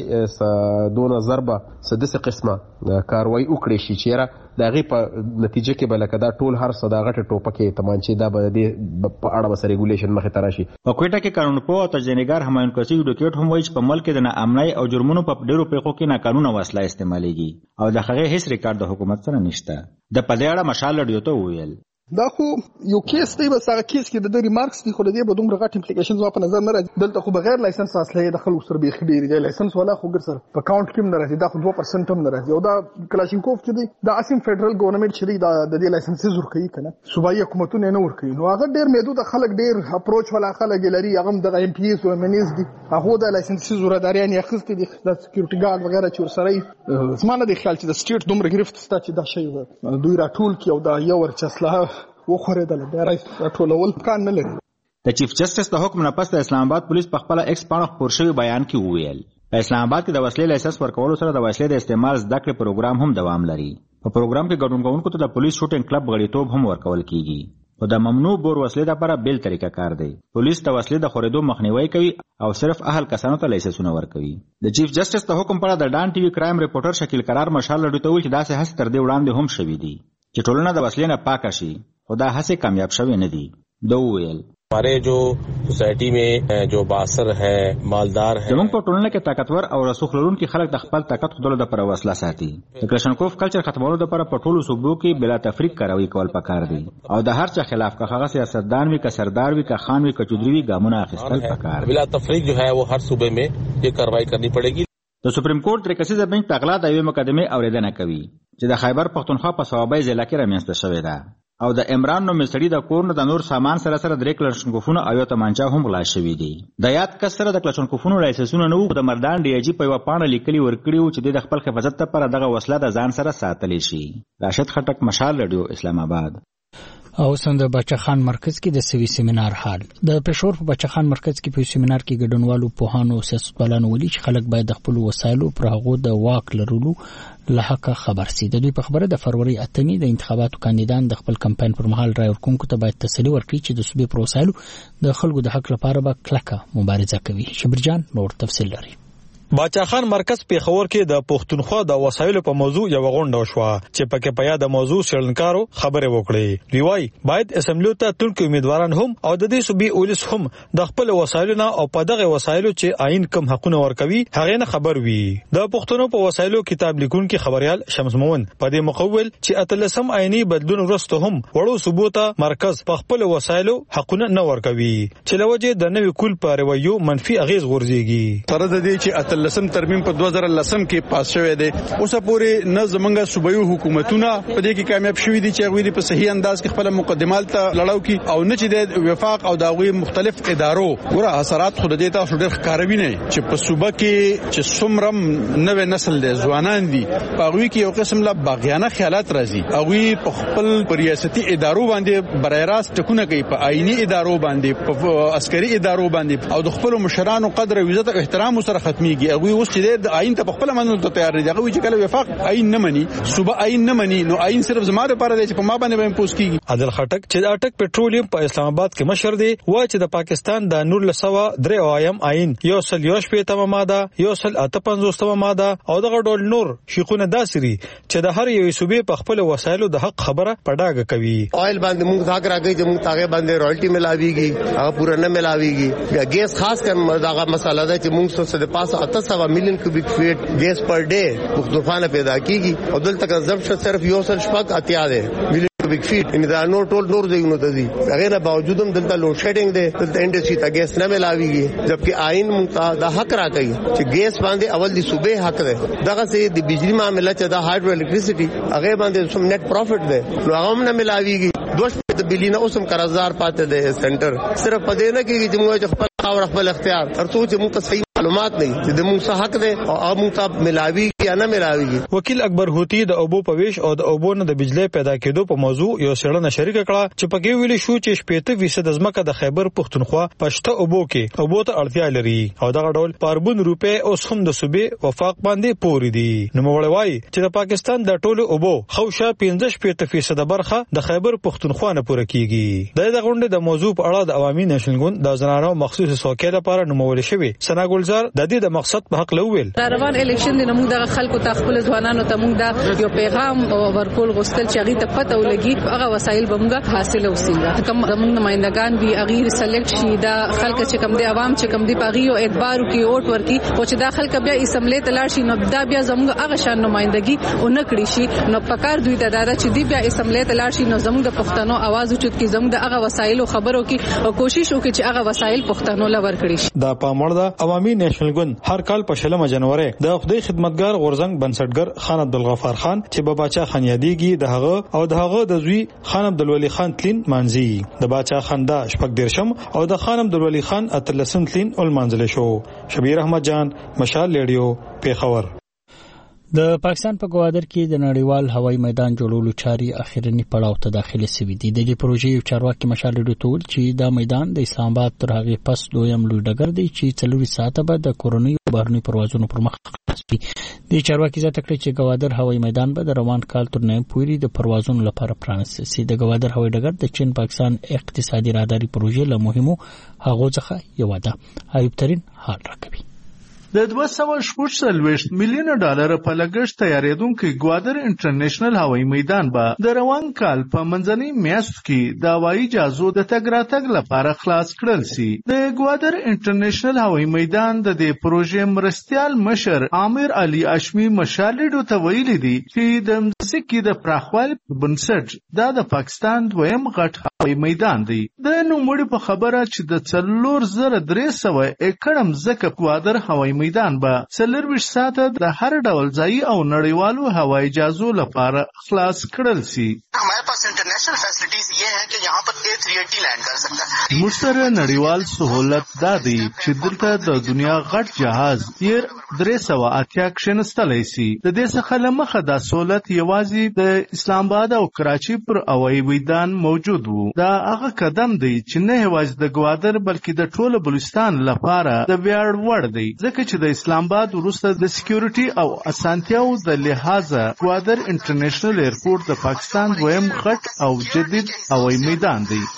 داسې دونه ضربه څه داسې قسمه کاروایي وکړې شي چې یاره د هغې په نتیجه کې به لکه دا ټول هر څه دا غټې ټوپکې تمانچې دا به د دې په اړه به ریګولیشن مخې ته راشي. په کویټه کې قانونپوه او تجزیه‌نګار همایون کسي ډوکیټ هم وایي چې په ملک کې د ناامنۍ او جرمونو په ډېرو پیښو کې ناقانونه وسله استعمالېږي او د هغې هیڅ ریکارډ د حکومت سره نشته. د په دې اړه مشال راډیو ته وویل دا خو یو کیس دی، بس هغه کیس کې د د ریمارکس دي خو د دې به دومره غټ امپلیکیشنز په نظر نه راځي. دلته خو بغیر لایسنس اصلي د خلکو سره بیخي ډېرې دی، لایسنس والا خو ګر سره په کاونټ کې هم نه راځي، دا خو دوه پرسنټ هم نه راځي. او دا کلاشینکوف چې دی دا اسیم فدرال ګورنمنت چې دی دا د دې لایسنسز ورکوي که نه، صوبایي حکومتونه نه ورکوي. نو هغه ډېر محدود خلک ډېر اپروچ والا خلک لري، هغه هم دغه ایم پی ایس او ایم ان ایس دي، هغو د لایسنسز ورداریان یې اخیستي دي، د سکیورټي ګارډ وغیره چې ورسره وي. زما نه دی خیال چې د سټیټ دومره ګرفت شته چې دا شی دوی راټول کړي او دا یو ورچ اسلحه وخورېدله بیا راټولول امکان نه لري. د چیف جسټس د حکم نه پس د اسلام آباد پولیس په خپله ایکس پاڼه خپور شوي بیان کې وویل په اسلام آباد کې د وسلې لایسنس ورکولو سره د وسلې د استعمال زده کړې پروګرام هم دوام لري. په پروګرام کې ګډون کوونکو ته د پولیس شوټینګ کلب غړیتوب هم ورکول کیږي. خو د ممنوع بور وسلې لپاره بیل طریقه کار دی. پولیس د وسلې د خورېدو مخنیوی کوي او صرف اهل کسانو ته لایسنسونه ورکوي. د چیف جسټس د حکم په اړه د ډان ټي وي کرایم ریپورټر شکیل قرار مشال راډیو ته وویل چې داسې هڅې تر دې وړاندې هم شوي دي چې ټولنه د وسلې نه پاکه شي، خو دا هڅې کامیاب شوي نه دي. ده وویل हमारे जो सोसाइटी में जो बासर है मालदार है زموږ په ټولنه کې طاقتور او رسوخ لرونکي خلک د خپل طاقت ښودلو دپاره وسله ساتي. د کلاشینکوف کلچر ختمولو دپاره په ټولو صوبو کې بلا تفریق کاروي کول پکار دي او د هر چا خلاف که هغه سیاستدان وي، که سردار وي، که خان وي، که چودري وي، ګامونه اخیستل پکار دي. بلا تفریق جو ہے وہ ہر صوبے میں یہ کاروائی کرنی پڑے گی. د سپریم کورټ درې کسیزه بنچ د غلا د یوې مقدمې اورېدنه کوي چې د خیبر پښتونخوا په صوابۍ ضلع کې رامنځته شوې ده او د عمران نومي سړي د کور نه د نور سامان سره سره درې کلاشینکوفونه او یو تمانچه هم غلا شوي دي. د یاد کس سره د کلاشینکوفونو لایسنسونه نه وو، د مردان ډي آی جي په یوه پاڼه لیکلي ورکړي وو چې د خپل حفاظت لپاره دغه وسله د ځان سره ساتلی شي. راشد خټک، مشال راډیو، اسلام آباد. او سند بچخان مرکز کې د سوي سیمینار حال د پېښور په بچخان مرکز کې په سیمینار کې ګډونوالو پوهانو سیاستوالانو ولي چې خلک باید د خپل وسایلو پر هغو د واک لرلو له حقه خبر سي. د دوی په خبره د فروری اتمې د انتخاباتو کاندیدان د خپل کمپاین پر مهال رای ورکوونکو ته باید تسلي ورکړي چې د صوبې پر وسایلو د خلکو د حق لپاره به کلکه مبارزه کوي. شبرجان نور تفصیل لري. باچاخان مرکز پیښور کې د پښتونخوا د وسایلو په موضوع یو غونډه وشوه چې پکې په یاد موضوع څېړونکارو خبرې وکړې. دوی وايي باید اسمبلی ته تلونکي امیدواران هم او د دې صوبې ولس هم د خپل وسایلو نه او په دغه وسایلو چې آئین کم حقونه ورکوي هغه نه خبر وي. د پښتنو په وسایلو کتاب لیکونکي خبريال شمس مومن په دې مقول چې اتلسم آئینی بدلون وروسته هم وړو صوبو ته مرکز په خپل وسایلو حقونه نه ورکوي چې لوجه د نوې کول په رویو منفي اغیز غورځيږي. تر دې چې لسم ترمیم په دوه زره لسم کې پاس شوی دی، اوسه پورې نه زمونږ صوبایي حکومتونه په دې کې کامیاب شوي دي چې هغوی په صحیح انداز کې خپل مقدمات ته لړاو کی او نه چې د وفاق او د هغوی مختلف ادارو ګوره اثرات خو د دې تاسو ډېر ښکاروي نه چې په صوبه کې چې څومره نوی نسل دی، ځوانان دي، په هغوی کې یو قسم له باغیانه خیالات راځي. هغوی په خپل په ریاستي ادارو باندې برای راست ټکونه کوي، په آئینی ادارو باندې، په عسکري ادارو باندې او د خپل مشرانو قدر او عزت او احترام سره ختميږي. کیږي هغه اوس چې د آئین ته خپل منلو ته تیار دي. هغه چې کله وفاق آئین نه مني صوبه آئین نه مني نو آئین صرف زما لپاره دی چې په ما باندې به پوس کیږي. عادل خټک چې د اټک پټرولیم په اسلام آباد کې مشر دی وایي چې د پاکستان د نور لسوا درې وایم آئین یو سل یو شپې تمه ماده یو سل اته پنځوس تمه ماده او دغه ډول نور شیخونه داسري چې د هر یو صوبې په خپل وسایلو د حق خبره پډاګه کوي. آئل باندې موږ ځاګ راګي چې موږ تاګه باندې رائلټي ملاويږي هغه پورا نه ملاويږي. بیا ګیس خاص کر دغه مسله ده چې موږ څه د پاسه اته سو میلیون کیوبیک فیټ ګیس پر ډے مختلفانه پیدا کیږي او دلته کنزمپشن صرف یو سل شپږ اتیا ده میلیون کیوبیک فیټ ان دا نور ټول نور دی نو دي. هغه نه باوجود هم دلته لوډ شیډینګ ده دلته انډستری ته ګیس نه ملاويږي جبکې آئین موږ دا حق راکړي چې ګیس باندې اول دي صوبې حق ده. دغه سي د بجلی معاملې چې دا هایډرو الکتریسيټي هغه باندې سم نت پروفټ ده نو هغه هم نه ملاويږي. دوه د بلینا اوسم قرضدار پاتې ده سنټر صرف پدې نه کې چې موږ خپل خاور خپل اختیار تر څو چې موږ صحیح معلومات نه چې د موږ حق ده او موږ ته ملاوي یا نه ملاوي. وکیل اکبر هوتی د اوبو پویش او د اوبو نه د بجلی پیدا کېدو په موضوع یو سړنه شریک کړه چې پکې ویلي شو چې شپږ فیصد ځمکه د خیبر پښتونخوا پښته اوبو کې اوبو ته اړتیا لري او دغه ډول پاربون روپې اوس هم د صوبې وفاق باندې پوري دي. نو وړوي چې د پاکستان د ټولو اوبو خوشا پنځه فیصد برخه د خیبر پښتونخوا نه پوره کیږي. د غونډې د موضوع په اړه د عوامي نېشنل ګوند د زنانو مخصوص څوکۍ لپاره نومول شوی سنا ګلزار د دې د مقصد په حق لویل. روان الیکشن د موږ د خلکو ته خپل ځوانانو ته موږ دا یو پیغام ورکول غوښتل چې هغه ته پته ولګي هغه وسایل به موږ حاصل وسیږي. کوم زموږ نمائندگان دي هغه سلیکټ شي دا خلک چې کوم دي عوام چې کوم دي په غيو اعتبار کوي اوټ ورکي او چې دا خلک بیا اسمبلی ته لاړ شي نو دا بیا زموږ هغه شان نمائندګي او نه کړی شي نو پکار دوی ته دا چې دی بیا اسمبلی ته لاړ شي نو زموږ د پښتنو आवाज اوچت کی زموږ د هغه وسایل خبرو کې او کوشش وکړي چې هغه وسایل پښتنو لور کړی شي. دا پامړ دا عوامي نېشنل ګوند هر کال په شلمه جنوري د خدای خدمتګار غورزنګ بنسټګر خان عبدالغفار خان چې باباچا خان یادېږي د هغه او د هغه د زوی خان عبدالولي خان تلین مانځي د باچا خان دا شپږ دیرشم او د خان عبدالولي خان اتلسم تلین ول مانځل شو. شبیر احمد جان مشال لیډیو پیښور. د پاکستان په ګوادر کې د نړیوال هوایي میدان جوړولو چاري اخیرنی پړاو ته داخله شوې دي. د دې پروژې یو چارواکي مشال لیډیو ته ویل چې دا میدان د اسلام آباد تر هغه پس دویم لوی ډګر دی چې څلور ساعته به د کورونی او بهرنی پروازونو پر مخ خلاص وي. د چارواکي زیاته کړی چې ګوادر هوایي میدان به د روان کال تر نه پورې د پروازونو لپاره پرانیستل شي. د ګوادر هوایي ډګر د چین پاکستان اقتصادي راهداري پروژې له مهمو هغو څخه یو ده. ایوب ترين حال راکوي. د دوه سوه شپږ څلوېښت میلیونه ډالر په لګښت تیارېدونکي ګوادر انټرنیشنل هوایي میدان به د روان کال په منځنۍ میاشتو کې د هوایي جهازو د تګ راتګ لپاره خلاص کړل شي. د ګوادر انټرنیشنل هوایي میدان د دې پروژې مرستیال مشر عامر علي اشمي مشالډو ته ویلي دي چې د مځکې د پراخوالي په بنسټ دا د پاکستان دویم غټ هوایي میدان دی. د نوموړي په خبره چې د څلور زره درې سوه ایکړه مځکه ګوادر هوایي میدان به څلورویشت ساعته د هر ډول ځایي او نړیوالو هوایي جهازو لپاره خلاص کړل شي. हमारे पास इंटरनेशनल फैसिलिटीज ये हैं कि यहाँ पर ए थ्री एटी लैंड कर सकता है. موږ سره نړیوال سہولت دا دی چې دلته د دنیا غټ جهاز ایر درې سوه اتیا کښېنستلی شي. د دې څخه له مخه دا سہولت یوازې د اسلام آباد او کراچي پر هوایي میدان موجود وو. دا هغه قدم دی چې نه یوازې د ګوادر بلکې د ټول بلوچستان لپاره د ویاړ وړ دی ځکه چې د اسلام آباد وروسته د سکیورټي او اسانتیاو د لحاظه ګوادر انټرنیشنل ایرپورټ د پاکستان دویم غټ او جدید هوایي میدان دی.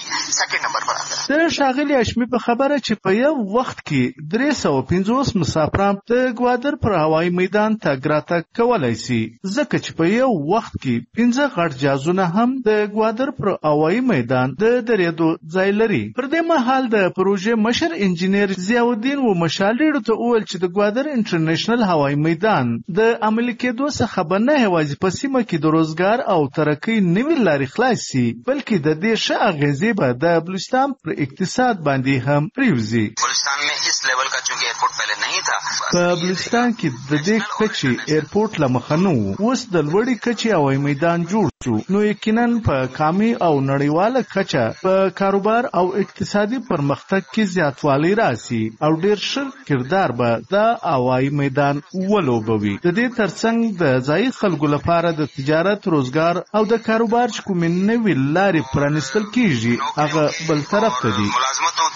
د ښاغلي هاشمي په خبره چې په یو وخت کې درې سوه پنځوس مسافران د ګوادر پر هوایي میدان تګ راتګ کولی شي ځکه چې په یو وخت کې پنځه غټ جهازونه هم د ګوادر پر هوایي میدان د درېدو ځای لري. پر دې مهال د پروژې مشر انجینیر ضیاءالدین و مشالډو ته وویل چې د ګوادر انټرنیشنل هوایي میدان د عملي کېدو څخه به نه یوازې په سیمه کې د روزګار او ترقۍ نوې لارې خلاص شي بلکې د دې ښه اغېزې به د بلوچستان پر اقتصاد باندې هم پریوزي. بلوچستان میں اس لیول کا چونکہ ایئرپورٹ پہلے نہیں تھا. په بلوچستان کې د دې کچې ایرپورټ له مخه نه و. اوس د لوړې کچې هوایي میدان جوړ شو نو یقینا په قامي او نړیواله کچه په کاروبار او اقتصادي پرمختګ کې زیاتوالی راسي او ډېر ښه کردار به دا هوایي میدان ولوبوي. د دې ترڅنګ د ځایي خلکو لپاره د تجارت روزګار او د کاروبار چې کومې نوې لارې پرانیستل کیږي هغه بل طرف ته دي. ملازمتوں کے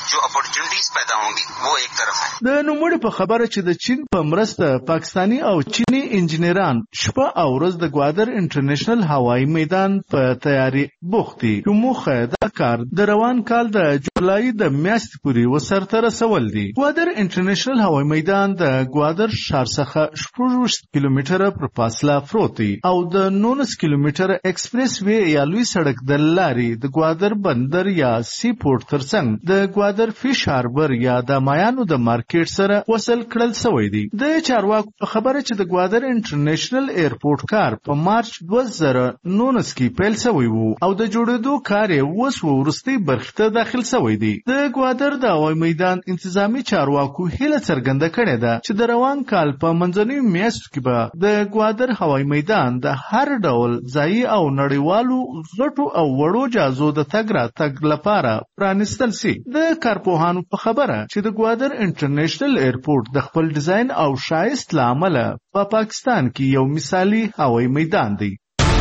जो अपॉर्चुनिटीज पैदा होंगी वो एक तरफ है। د نوموړي په خبره چې د چین په مرسته پاکستانی او چینی انجنیران شپه او ورځ د ګوادر انټرنیشنل هوایي میدان په تیاری بوخت دي. موخه دا کار د روان کال د جولای د میاشتې پورې وسرته رسول دي. ګوادر انټرنیشنل هوایي میدان د ګوادر ښار څخه شپږ کیلومتره پر فاصله پروت دی او د نولس کیلومتره ایکسپریس وی یا لوی سړک د لارې د ګوادر بندر یا سی پورت ترڅنګ د ګوادر فیش هاربر یا د مایانو د مارکیټ سره وصل کړل شوی دی. د چارواکو په خبره چې د ګوادر انټرنیشنل ایرپورټ کار په مارچ دوه زره نولس کې پیل شوی وو او د جوړېدو کار یې اوس وروستۍ برخې ته داخل شوی دی. د ګوادر د هوایي میدان انتظامی چارواکو هیله څرګنده کړې ده چې د روان کال په منځنیو میاشتو کې به د ګوادر هوایي میدان د هر ډول ځایي او نړیوالو غټو او وړو جهازو د تګ راتګ لپاره پرانیستل شي. د کارپوهانو په خبره چې د ګوادر انټرنیشنل ایرپورټ د خپل ډیزاین او ښایست له امله په پا پاکستان کې یو مثالي هوایي میدان دی.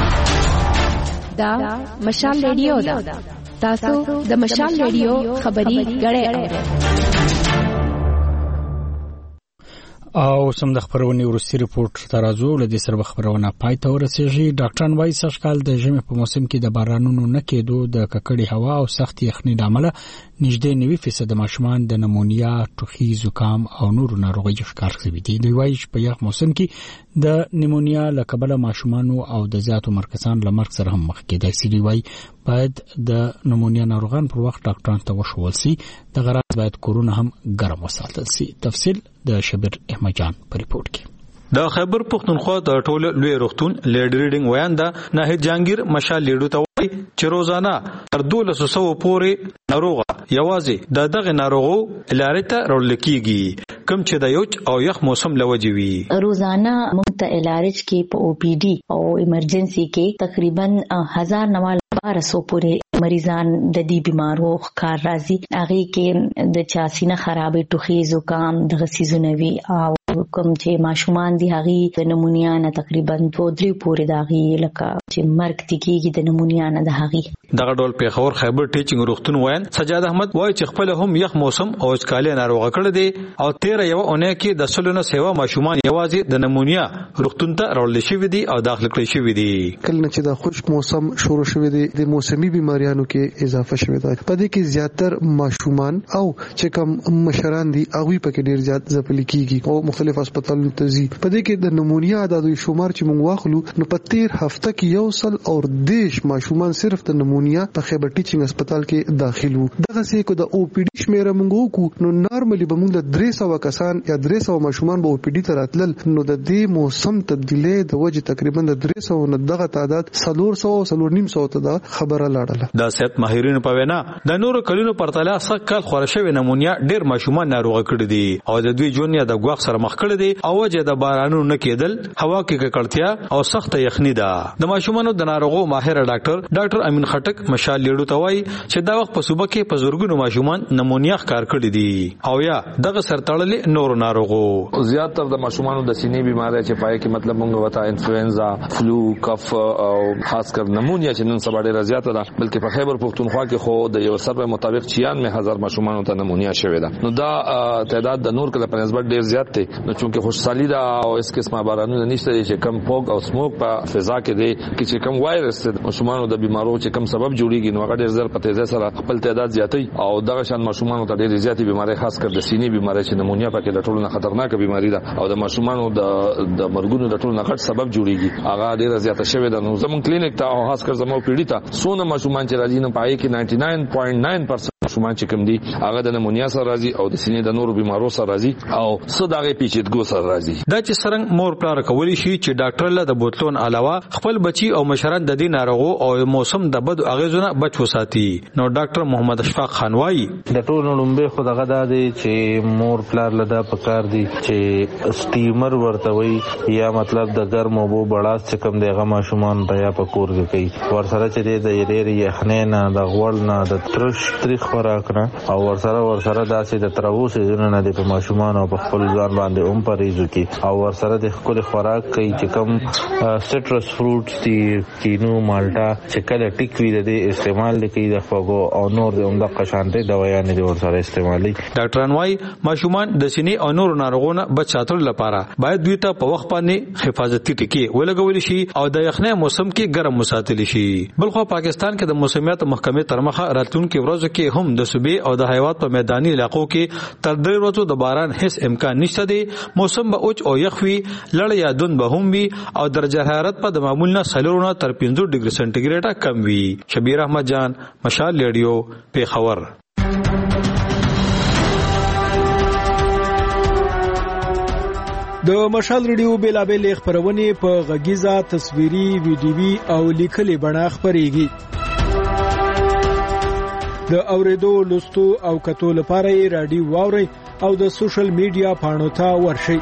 دا مشال ریډیو ده. تاسو د مشال ریډیو خبري غړې اورئ. او سم د خبرونې ورستی ریپورت ترازو لدې سره خبرونه پای ته ورسېږي. ډاکټران وايي سږکال د ژمي په موسم کې د بارانونو نه کېدو د ککړې هوا او سخت یخنۍ له امله نږدې نوي فیصد ماشومان د نمونیا، ټوخي، زکام او نورو ناروغیو ښکار شوي دي. دوی وايي چې په یخ موسم کې د نمونیا له کبله ماشومانو او د زیاتو مرکزان له مرګ سره هم مخ کېدای شي. دوی وايي باید د نمونیا ناروغان پر وخت ډاکټران ته وښول شي. د غرض باید کورونه هم ګرم وساتل شي. تفصیل د شبیر احمد جان په ریپورت کې. د خیبر پختونخوا د ټوله لوی روغتون لیډ ریډینګ ویاندا ناهید جانگیر مشال لیډو ته وایي چې روزانه تر دولس سو پورې ناروغه یوازې د دغه ناروغو علاج ته راوړل کیږي کوم چې د یوچ او یخ موسم لوجي وي. روزانه موږ ته علاج کې په او پی ډي او ایمرجنسي کې تقریبا هزار نوال بار سو پورې مریضان د دې بیمارو ښکار راځي. هغه کې د چاسینه خرابې، ټوخي، زکام دغه سيزونه وي او کوم چې ماشومان دي هغه د نمونیا نه تقریبا دوه درې پورې داغي لکه چې مرګ تکیږي د نمونیا نه د هغه دغه ډول په خبر خیبر ټیچینګ روغتون وایي سجاد احمد وایي چې خپل هم یخ موسم او اسکاله ناروغه کړی دی او تیر یو اونۍ کې د سلونه سیوا ماشومان یوازې د نمونیا روغتون ته راوړل شوی دي او داخل کړی شوی دي. کله چې د خشک موسم شروع شوی دی د موسمي بیماریانو کې اضافه شوی دی. په دې کې زیاتر ماشومان او چې کوم مشران دي هغه په کې ډیر زیات ځپل کیږي او مختلف هسپتالونو ته ځي. په دې کې د نمونیا د دوی شمار چې موږ واخلو نو په تیر هفته کې یو سل او دیش ماشومان صرف د نمونیا په خیبر ټیچینګ هسپتال کې داخل وو. دغه څه کو د او پی ډي شمیره موږ کو نو نارملی به موږ د درې سوه کسان یا درې سوه ماشومان به او پی ډي ته راتلل. نو د دې موسم تبدیلی د وجه تقریبا د درې سوه نه دغه تعداد څلور سوه څلور نیم سوه ته د خبره لاړله. د صحت ماهرینو په وینا د نورو کلونو پرتله سږکال خورا شوی نمونیا ډیر ماشومان ناروغه کړي دي او د دوی ژوند د ګواښ سره مخ کړي دي او وجه د بارانونو نه کېدل، هوا کې ککړتیا او سخت یخني ده. د ماشومانو د ناروغو ماهر ډاکټر ډاکټر امین خټک مشال لیډو ته وایي چې دا وخت په صوبه کې په زورګونو ماشومان نمونیا ښکار کړي دي او یا دغه سرتړلې نورو ناروغو. زیاتره د ماشومانو د سینې بیماری چې پای کې مطلب موږ وتا انفلوئنزا، فلو، کف او خاص کر نمونیا چې نن سبا ډیره زیاته ده بلکې په خیبر پختونخوا کې خو د یو سروې مطابق چھیانوے هزار ماشومانو ته نمونیا شوې ده. نو دا تعداد د نور کله په نسبت ډیر زیات دی. نو چونکه خوشحالي ده او اس قسمه بارانونه نشته چې کم فوګ او سموک په فضا کې دی چې کم وایرس ماشومانو د بیمارو چې کم سبب جوړیږي نو هغه ډیر زر په تیزه سره خپل تعداد زیاتی او دغه شان ماشومانو ته ډیر زیاتی بیماری خاص کر د سینې بیماری چې نمونیا پکې د ټولو نه خطرناک بیماری ده او د ماشومانو د د مرګونو د ټولو نه غټ سبب جوړیږي هغه ډیر زیاته شوې ده. نو زمون کلینیک ته او خاص کر زمو پیډی ته سونه ماشومان چې راځي نو پای کې نائنټي ناین پوینټ ناین پرسنټ ماشومان چې کوم دي هغه د نمونیا سره راځي او د سینې د نورو بیمارو سره راځي او صداغه پیچیدګو سره راځي. دا چې څنګه مور پلار کولی شي چې ډاکټر له د بوتلون علاوه خپل بچي او مشران د دې ناروغو او موسم د بد اغیزونه بچ وساتي. نو ډاکټر محمد اشفاق خان وايي د ټولو لومبه خو دغه د دې چې مور پلار لدا پکار دي چې سټیمر ورته وي یا مطلب د ګرم اوبو بړاس چې کوم دغه ماشومان ته یا پکور کوي ور سره چې د یری یخنه نه د غوړ نه د ترش تاریخ ور خوراک نه او ورسره ورسره داسې د تروو سيزونه نه د ماشومان او په خپل ځان باندې هم پریزو کی او ورسره د خپل خوراک کوي چې کوم سټرس فروټس دي کینو مالټا چې کله ټیک وی د استعمال کوي د خوګو او نور د عمده قشانته دوايان دي ورسره استعمالي. ډاکټران وايي ماشومان د سینې او نور ناروغونو بچ ساتلو لپاره باید دوی ته په وخت باندې حفاظتي ټکي ولګول شي او د یخنۍ موسم کې ګرم وساتل شي. بلخو پاکستان کې د موسمیات محکمې ترمخه راتلونکي ورځو کې هم د صوبې او د حیوانات په میداني علاقو کې تر درې ورځې د باران هیڅ امکان نشته دی. موسم به اوچ او یخ وي، لړ یا دون به هم وي او درجه حرارت په د معمول نه څلور نه تر پنځه ډیګري سنټیګریډ کم وي. شبیر احمد جان، مشال ریډیو، پیښور. د مشال ریډیو بیلابل خبرونه په غږیزه، تصویري، ویډیوي او لیکلي بڼه خبريږي. د اوریدو، لوستو او کتو لپاره یې رادیو واوري او د سوشل میډیا پاڼو ته ورشئ.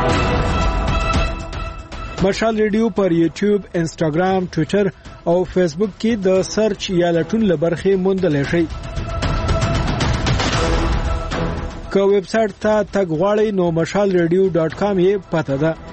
مشال ریډیو پر یوټیوب، انسټاګرام، ټوئیټر او فیسبوک کې د سرچ یا لټون لبرخه موندل شي. که ویب سټ ته تګ غواړئ نو مشال ریډیو ډاټ کام یې پته ده.